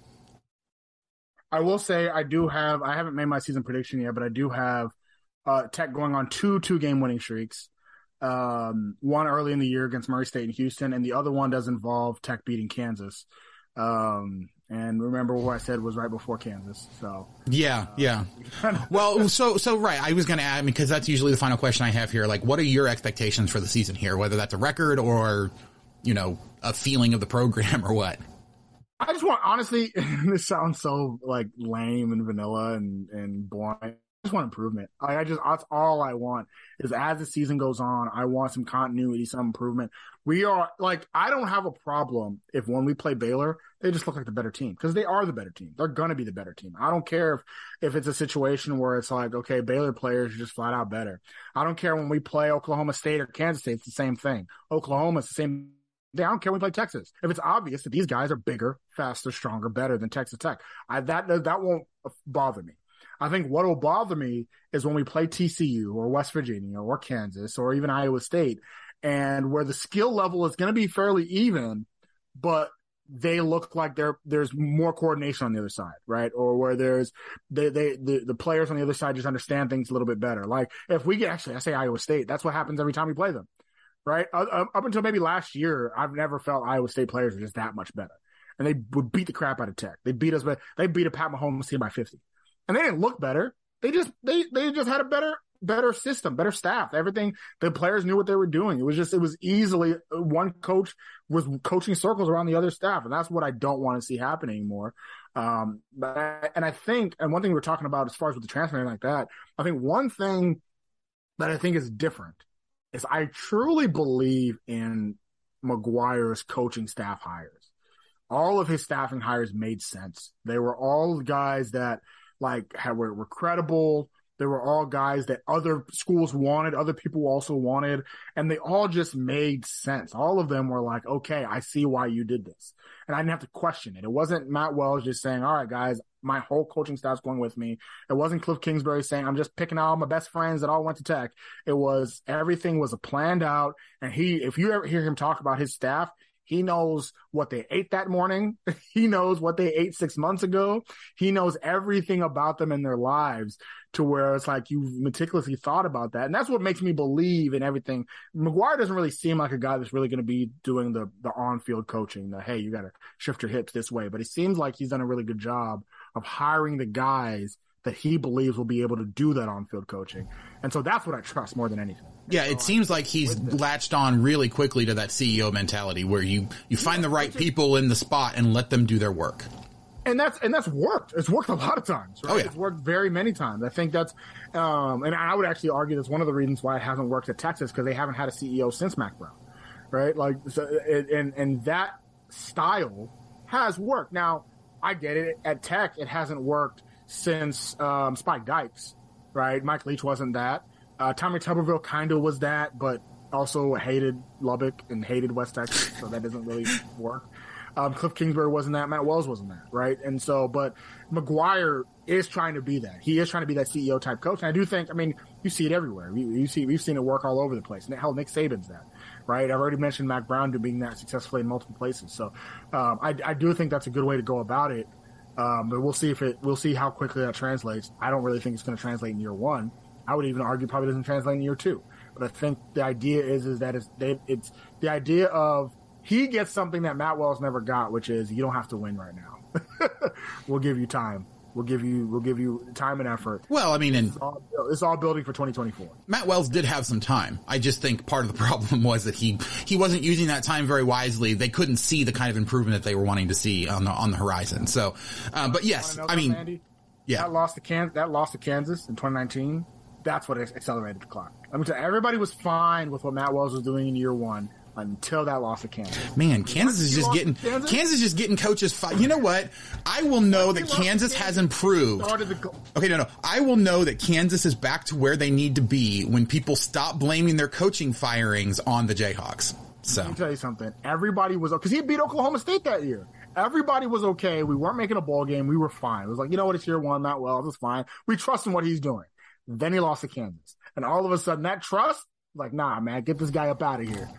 [SPEAKER 9] I will say I do have, I haven't made my season prediction yet, but I do have Uh, Tech going on two two-game winning streaks, um, one early in the year against Murray State and Houston, and the other one does involve Tech beating Kansas. Um, and remember what I said was right before Kansas. So
[SPEAKER 8] yeah, uh, yeah. well, so so right. I was going to add, because that's usually the final question I have here. Like, what are your expectations for the season here? Whether that's a record or, you know, a feeling of the program or what.
[SPEAKER 9] I just want, honestly, this sounds so like lame and vanilla and and boring. I just want improvement. I, I just, that's all I want is, as the season goes on, I want some continuity, some improvement. We are like, I don't have a problem if when we play Baylor, they just look like the better team, because they are the better team. They're going to be the better team. I don't care if, if it's a situation where it's like, okay, Baylor players are just flat out better. I don't care when we play Oklahoma State or Kansas State. It's the same thing. Oklahoma's the same. I don't care when we play Texas. If it's obvious that these guys are bigger, faster, stronger, better than Texas Tech, I, that, that won't bother me. I think what will bother me is when we play T C U or West Virginia or Kansas or even Iowa State, and where the skill level is going to be fairly even, but they look like there there's more coordination on the other side, right? Or where there's they they the, the players on the other side just understand things a little bit better. Like if we get actually, I say Iowa State, that's what happens every time we play them, right? Uh, up until maybe last year, I've never felt Iowa State players were just that much better, and they would beat the crap out of Tech. They beat us, but they beat a Pat Mahomes team by fifty. And they didn't look better. They just they they just had a better better system, better staff. Everything, the players knew what they were doing. It was just it was easily one coach was coaching circles around the other staff, and that's what I don't want to see happen anymore. Um, but I, and I think, and one thing we were talking about as far as with the transfer and like that, I think one thing that I think is different is I truly believe in McGuire's coaching staff hires. All of his staffing hires made sense. They were all guys that like had, were, were credible. They were all guys that other schools wanted, other people also wanted, and they all just made sense. All of them were like, okay, I see why you did this. And I didn't have to question it. It wasn't Matt Wells just saying, all right, guys, my whole coaching staff's going with me. It wasn't Cliff Kingsbury saying, I'm just picking out all my best friends that all went to Tech. It was, everything was planned out. And he, if you ever hear him talk about his staff, he knows what they ate that morning. He knows what they ate six months ago. He knows everything about them in their lives to where it's like you've meticulously thought about that. And that's what makes me believe in everything. McGuire doesn't really seem like a guy that's really going to be doing the, the on-field coaching, the, hey, you got to shift your hips this way. But it seems like he's done a really good job of hiring the guys that he believes will be able to do that on-field coaching. And so that's what I trust more than anything.
[SPEAKER 8] Yeah, it seems like he's latched on really quickly to that C E O mentality where you, you find the right people in the spot and let them do their work.
[SPEAKER 9] And that's, and that's worked. It's worked a lot of times, right?
[SPEAKER 8] Oh, yeah.
[SPEAKER 9] It's worked very many times. I think that's, um, and I would actually argue that's one of the reasons why it hasn't worked at Texas, because they haven't had a C E O since Mack Brown, right? Like, so, and, and that style has worked. Now, I get it. At Tech, it hasn't worked since, um, Spike Dykes, right? Mike Leach wasn't that. Uh, Tommy Tuberville kind of was that, but also hated Lubbock and hated West Texas, so that doesn't really work. Um, Cliff Kingsbury wasn't that. Matt Wells wasn't that, right? And so, but McGuire is trying to be that. He is trying to be that C E O type coach. And I do think, I mean, you see it everywhere. You, you see, we've seen it work all over the place. And hell, Nick Saban's that, right? I've already mentioned Mack Brown to being that successfully in multiple places. So, um, I, I do think that's a good way to go about it. Um, but we'll see if it, we'll see how quickly that translates. I don't really think it's going to translate in year one. I would even argue probably doesn't translate in year two. But I think the idea is, is that it's, they, it's the idea of he gets something that Matt Wells never got, which is you don't have to win right now. We'll give you time. We'll give you, we'll give you time and effort.
[SPEAKER 8] Well, I mean, and
[SPEAKER 9] it's all, it's all building for twenty twenty-four.
[SPEAKER 8] Matt Wells did have some time. I just think part of the problem was that he, he wasn't using that time very wisely. They couldn't see the kind of improvement that they were wanting to see on the, on the horizon. So, um, but yes, I mean,
[SPEAKER 9] Andy?
[SPEAKER 8] yeah,
[SPEAKER 9] that lost to Kansas, that lost to Kansas in twenty nineteen. That's what accelerated the clock. I mean, everybody was fine with what Matt Wells was doing in year one until that loss of Kansas.
[SPEAKER 8] Man, Kansas is just getting Kansas? Kansas is just getting coaches. Fi- you know what? I will know that Kansas has improved. Okay, no, no. I will know that Kansas is back to where they need to be when people stop blaming their coaching firings on the Jayhawks. So
[SPEAKER 9] let me tell you something. Everybody was because he beat Oklahoma State that year. Everybody was okay. We weren't making a bowl game. We were fine. It was like, you know what? It's year one. Matt Wells is fine. We trust in what he's doing. Then he lost to Kansas. And all of a sudden, that trust, like, nah, man, get this guy up out of here.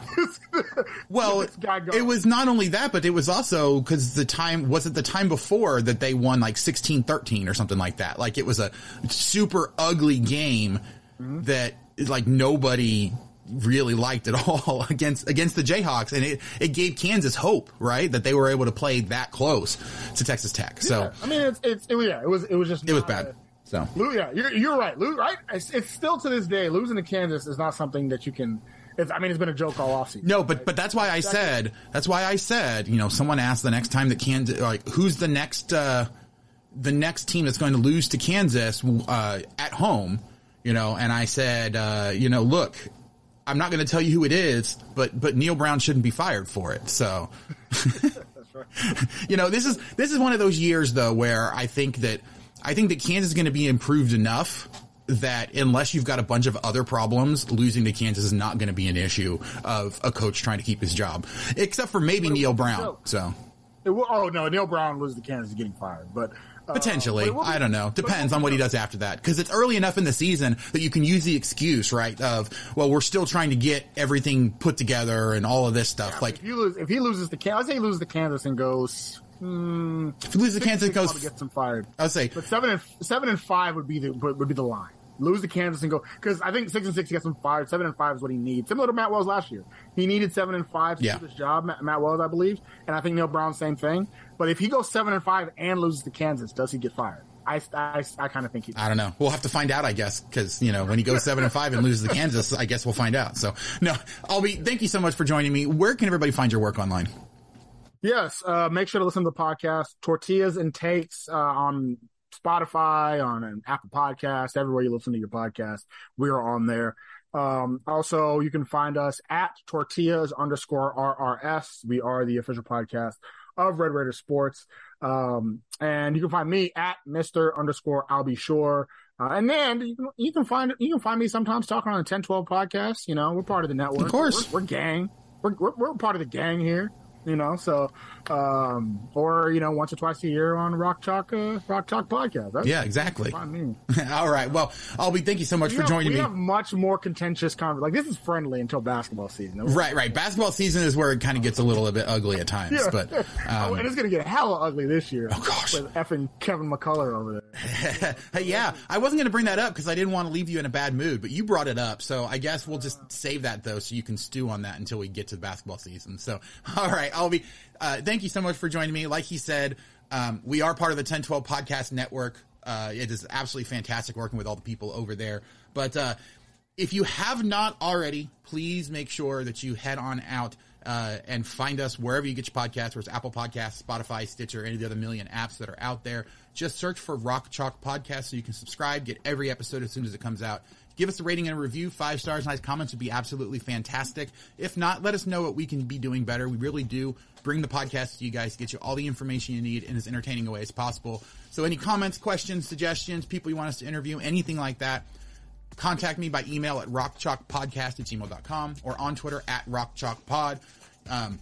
[SPEAKER 8] Well, it was not only that, but it was also because the time, was it the time before that they won like sixteen thirteen or something like that? Like, it was a super ugly game mm-hmm. that, like, nobody really liked at all against against the Jayhawks. And it, it gave Kansas hope, right? That they were able to play that close to Texas Tech. So,
[SPEAKER 9] yeah. I mean, it's, it's, it, yeah, it was, it was just,
[SPEAKER 8] it was bad. A, So
[SPEAKER 9] yeah, you're you're right, Lose, right? It's, it's still to this day losing to Kansas is not something that you can. It's, I mean, it's been a joke all offseason.
[SPEAKER 8] No, but
[SPEAKER 9] right?
[SPEAKER 8] but that's why I said that's why I said you know someone asked the next time that Kansas like who's the next uh, the next team that's going to lose to Kansas uh, at home, you know, and I said uh, you know look, I'm not going to tell you who it is, but but Neil Brown shouldn't be fired for it. So
[SPEAKER 9] that's right.
[SPEAKER 8] you know this is this is one of those years though where I think that. I think that Kansas is going to be improved enough that unless you've got a bunch of other problems, losing to Kansas is not going to be an issue of a coach trying to keep his job, except for maybe Neil Brown. So,
[SPEAKER 9] it will, oh no, Neil Brown loses to Kansas getting fired, but uh,
[SPEAKER 8] potentially,
[SPEAKER 9] but
[SPEAKER 8] I don't know. Depends on what he does after that, because it's early enough in the season that you can use the excuse, right? Of well, we're still trying to get everything put together and all of this stuff.
[SPEAKER 9] Yeah,
[SPEAKER 8] like
[SPEAKER 9] if you lose, if he loses to Kansas, let's say he loses to Kansas and goes. Hmm,
[SPEAKER 8] if you lose to Kansas, goes
[SPEAKER 9] get some fired.
[SPEAKER 8] I would say,
[SPEAKER 9] but seven and seven and five would be the would be the line. Lose to Kansas and go because I think six and six gets him fired. Seven and five is what he needs. Similar to Matt Wells last year, he needed seven and five to
[SPEAKER 8] yeah.
[SPEAKER 9] do this job. Matt, Matt Wells, I believe, and I think Neil Brown same thing. But if he goes seven and five and loses to Kansas, does he get fired? I I, I kind of think he.
[SPEAKER 8] I don't know. We'll have to find out, I guess, because you know when he goes seven and five and loses to Kansas, I guess we'll find out. So no, I'll be. Thank you so much for joining me. Where can everybody find your work online?
[SPEAKER 9] Yes, uh, make sure to listen to the podcast, Tortillas and Takes, uh, on Spotify, on an Apple Podcast, everywhere you listen to your podcast, we are on there. Um, also, you can find us at tortillas underscore R R S. We are the official podcast of Red Raider Sports. Um, and you can find me at Mister underscore I'll be sure. Uh, and then you can, you can find, you can find me sometimes talking on the ten twelve podcast. You know, we're part of the network.
[SPEAKER 8] Of course.
[SPEAKER 9] We're, we're gang. We're, we're, we're part of the gang here. You know, so, um, or, you know, once or twice a year on Rock Chalk, uh, Rock Chalk podcast. That's,
[SPEAKER 8] yeah, exactly.
[SPEAKER 9] That's me.
[SPEAKER 8] All right. Well, Albie, thank you so much
[SPEAKER 9] we
[SPEAKER 8] for
[SPEAKER 9] have,
[SPEAKER 8] joining
[SPEAKER 9] we
[SPEAKER 8] me.
[SPEAKER 9] We have much more contentious conversation. Like, this is friendly until basketball season.
[SPEAKER 8] Right, right. Basketball season is where it kind of gets a little bit ugly at times.
[SPEAKER 9] Yeah.
[SPEAKER 8] But, um,
[SPEAKER 9] oh, and it's going to get hella ugly this year.
[SPEAKER 8] Oh, gosh.
[SPEAKER 9] With effing Kevin McCullough over there.
[SPEAKER 8] Hey, yeah, I wasn't going to bring that up because I didn't want to leave you in a bad mood, but you brought it up. So I guess we'll just save that, though, so you can stew on that until we get to the basketball season. So, all right, Albie. Uh, thank you so much for joining me. Like he said, um, we are part of the ten twelve Podcast Network. Uh, it is absolutely fantastic working with all the people over there. But uh, if you have not already, please make sure that you head on out uh, and find us wherever you get your podcasts, whether it's Apple Podcasts, Spotify, Stitcher, any of the other million apps that are out there. Just search for Rock Chalk Podcast so you can subscribe, get every episode as soon as it comes out. Give us a rating and a review. Five stars, nice comments would be absolutely fantastic. If not, let us know what we can be doing better. We really do bring the podcast to you guys to get you all the information you need in as entertaining a way as possible. So any comments, questions, suggestions, people you want us to interview, anything like that, contact me by email at rockchalkpodcast at gmail dot com or on Twitter at rockchalkpod. Um,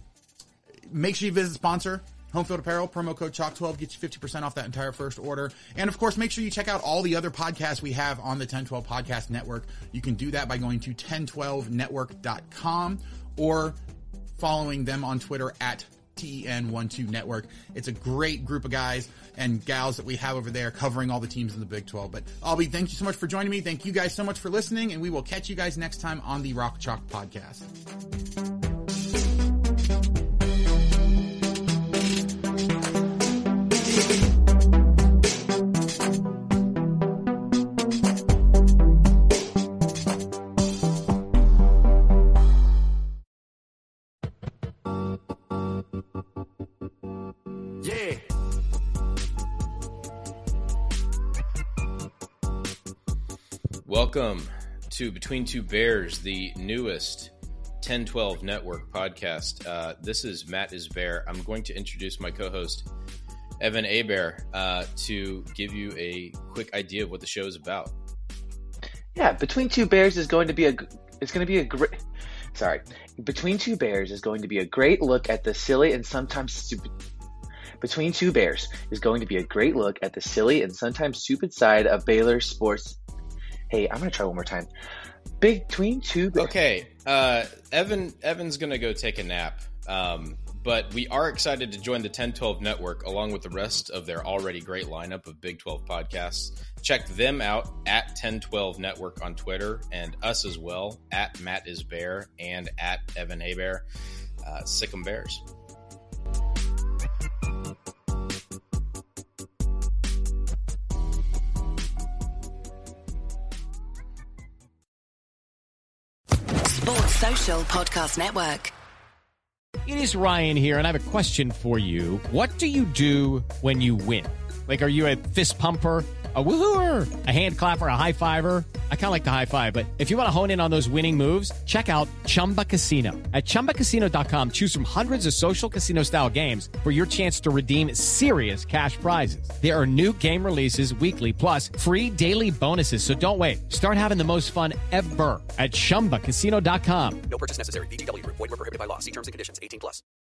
[SPEAKER 8] make sure you visit the sponsor, Homefield Apparel, promo code chalk twelve gets you fifty percent off that entire first order. And of course, make sure you check out all the other podcasts we have on the ten twelve Podcast Network. You can do that by going to ten twelve network dot com or following them on Twitter at T E N twelve Network. It's a great group of guys and gals that we have over there covering all the teams in the Big twelve. But Albie, thank you so much for joining me. Thank you guys so much for listening, and we will catch you guys next time on the Rock Chalk Podcast.
[SPEAKER 11] Welcome to Between Two Bears, the newest ten twelve Network podcast. Uh, this is Matt is Bear. I'm going to introduce my co-host, Evan Abear, uh, to give you a quick idea of what the show is about.
[SPEAKER 12] Yeah, Between Two Bears is going to be a it's going to be a great sorry. Between Two Bears is going to be a great look at the silly and sometimes stupid Between Two Bears is going to be a great look at the silly and sometimes stupid side of Baylor sports. Hey, I'm going to try one more time. Between Two Bears.
[SPEAKER 11] Okay, uh, Evan. Evan's going to go take a nap, um, but we are excited to join the ten twelve Network along with the rest of their already great lineup of Big twelve podcasts. Check them out at ten twelve Network on Twitter, and us as well at Matt is Bear and at Evan Abear. Uh, Sick 'em Bears.
[SPEAKER 13] Sports Social Podcast Network.
[SPEAKER 1] It is Ryan here, and I have a question for you. What do you do when you win? Like, are you a fist pumper, a woohooer, a hand clapper, a high fiver? I kind of like the high five, but if you want to hone in on those winning moves, check out Chumba Casino. At chumba casino dot com, choose from hundreds of social casino-style games for your chance to redeem serious cash prizes. There are new game releases weekly, plus free daily bonuses, so don't wait. Start having the most fun ever at chumba casino dot com.
[SPEAKER 2] No purchase necessary. V G W Group. Void where prohibited by law. See terms and conditions. eighteen plus.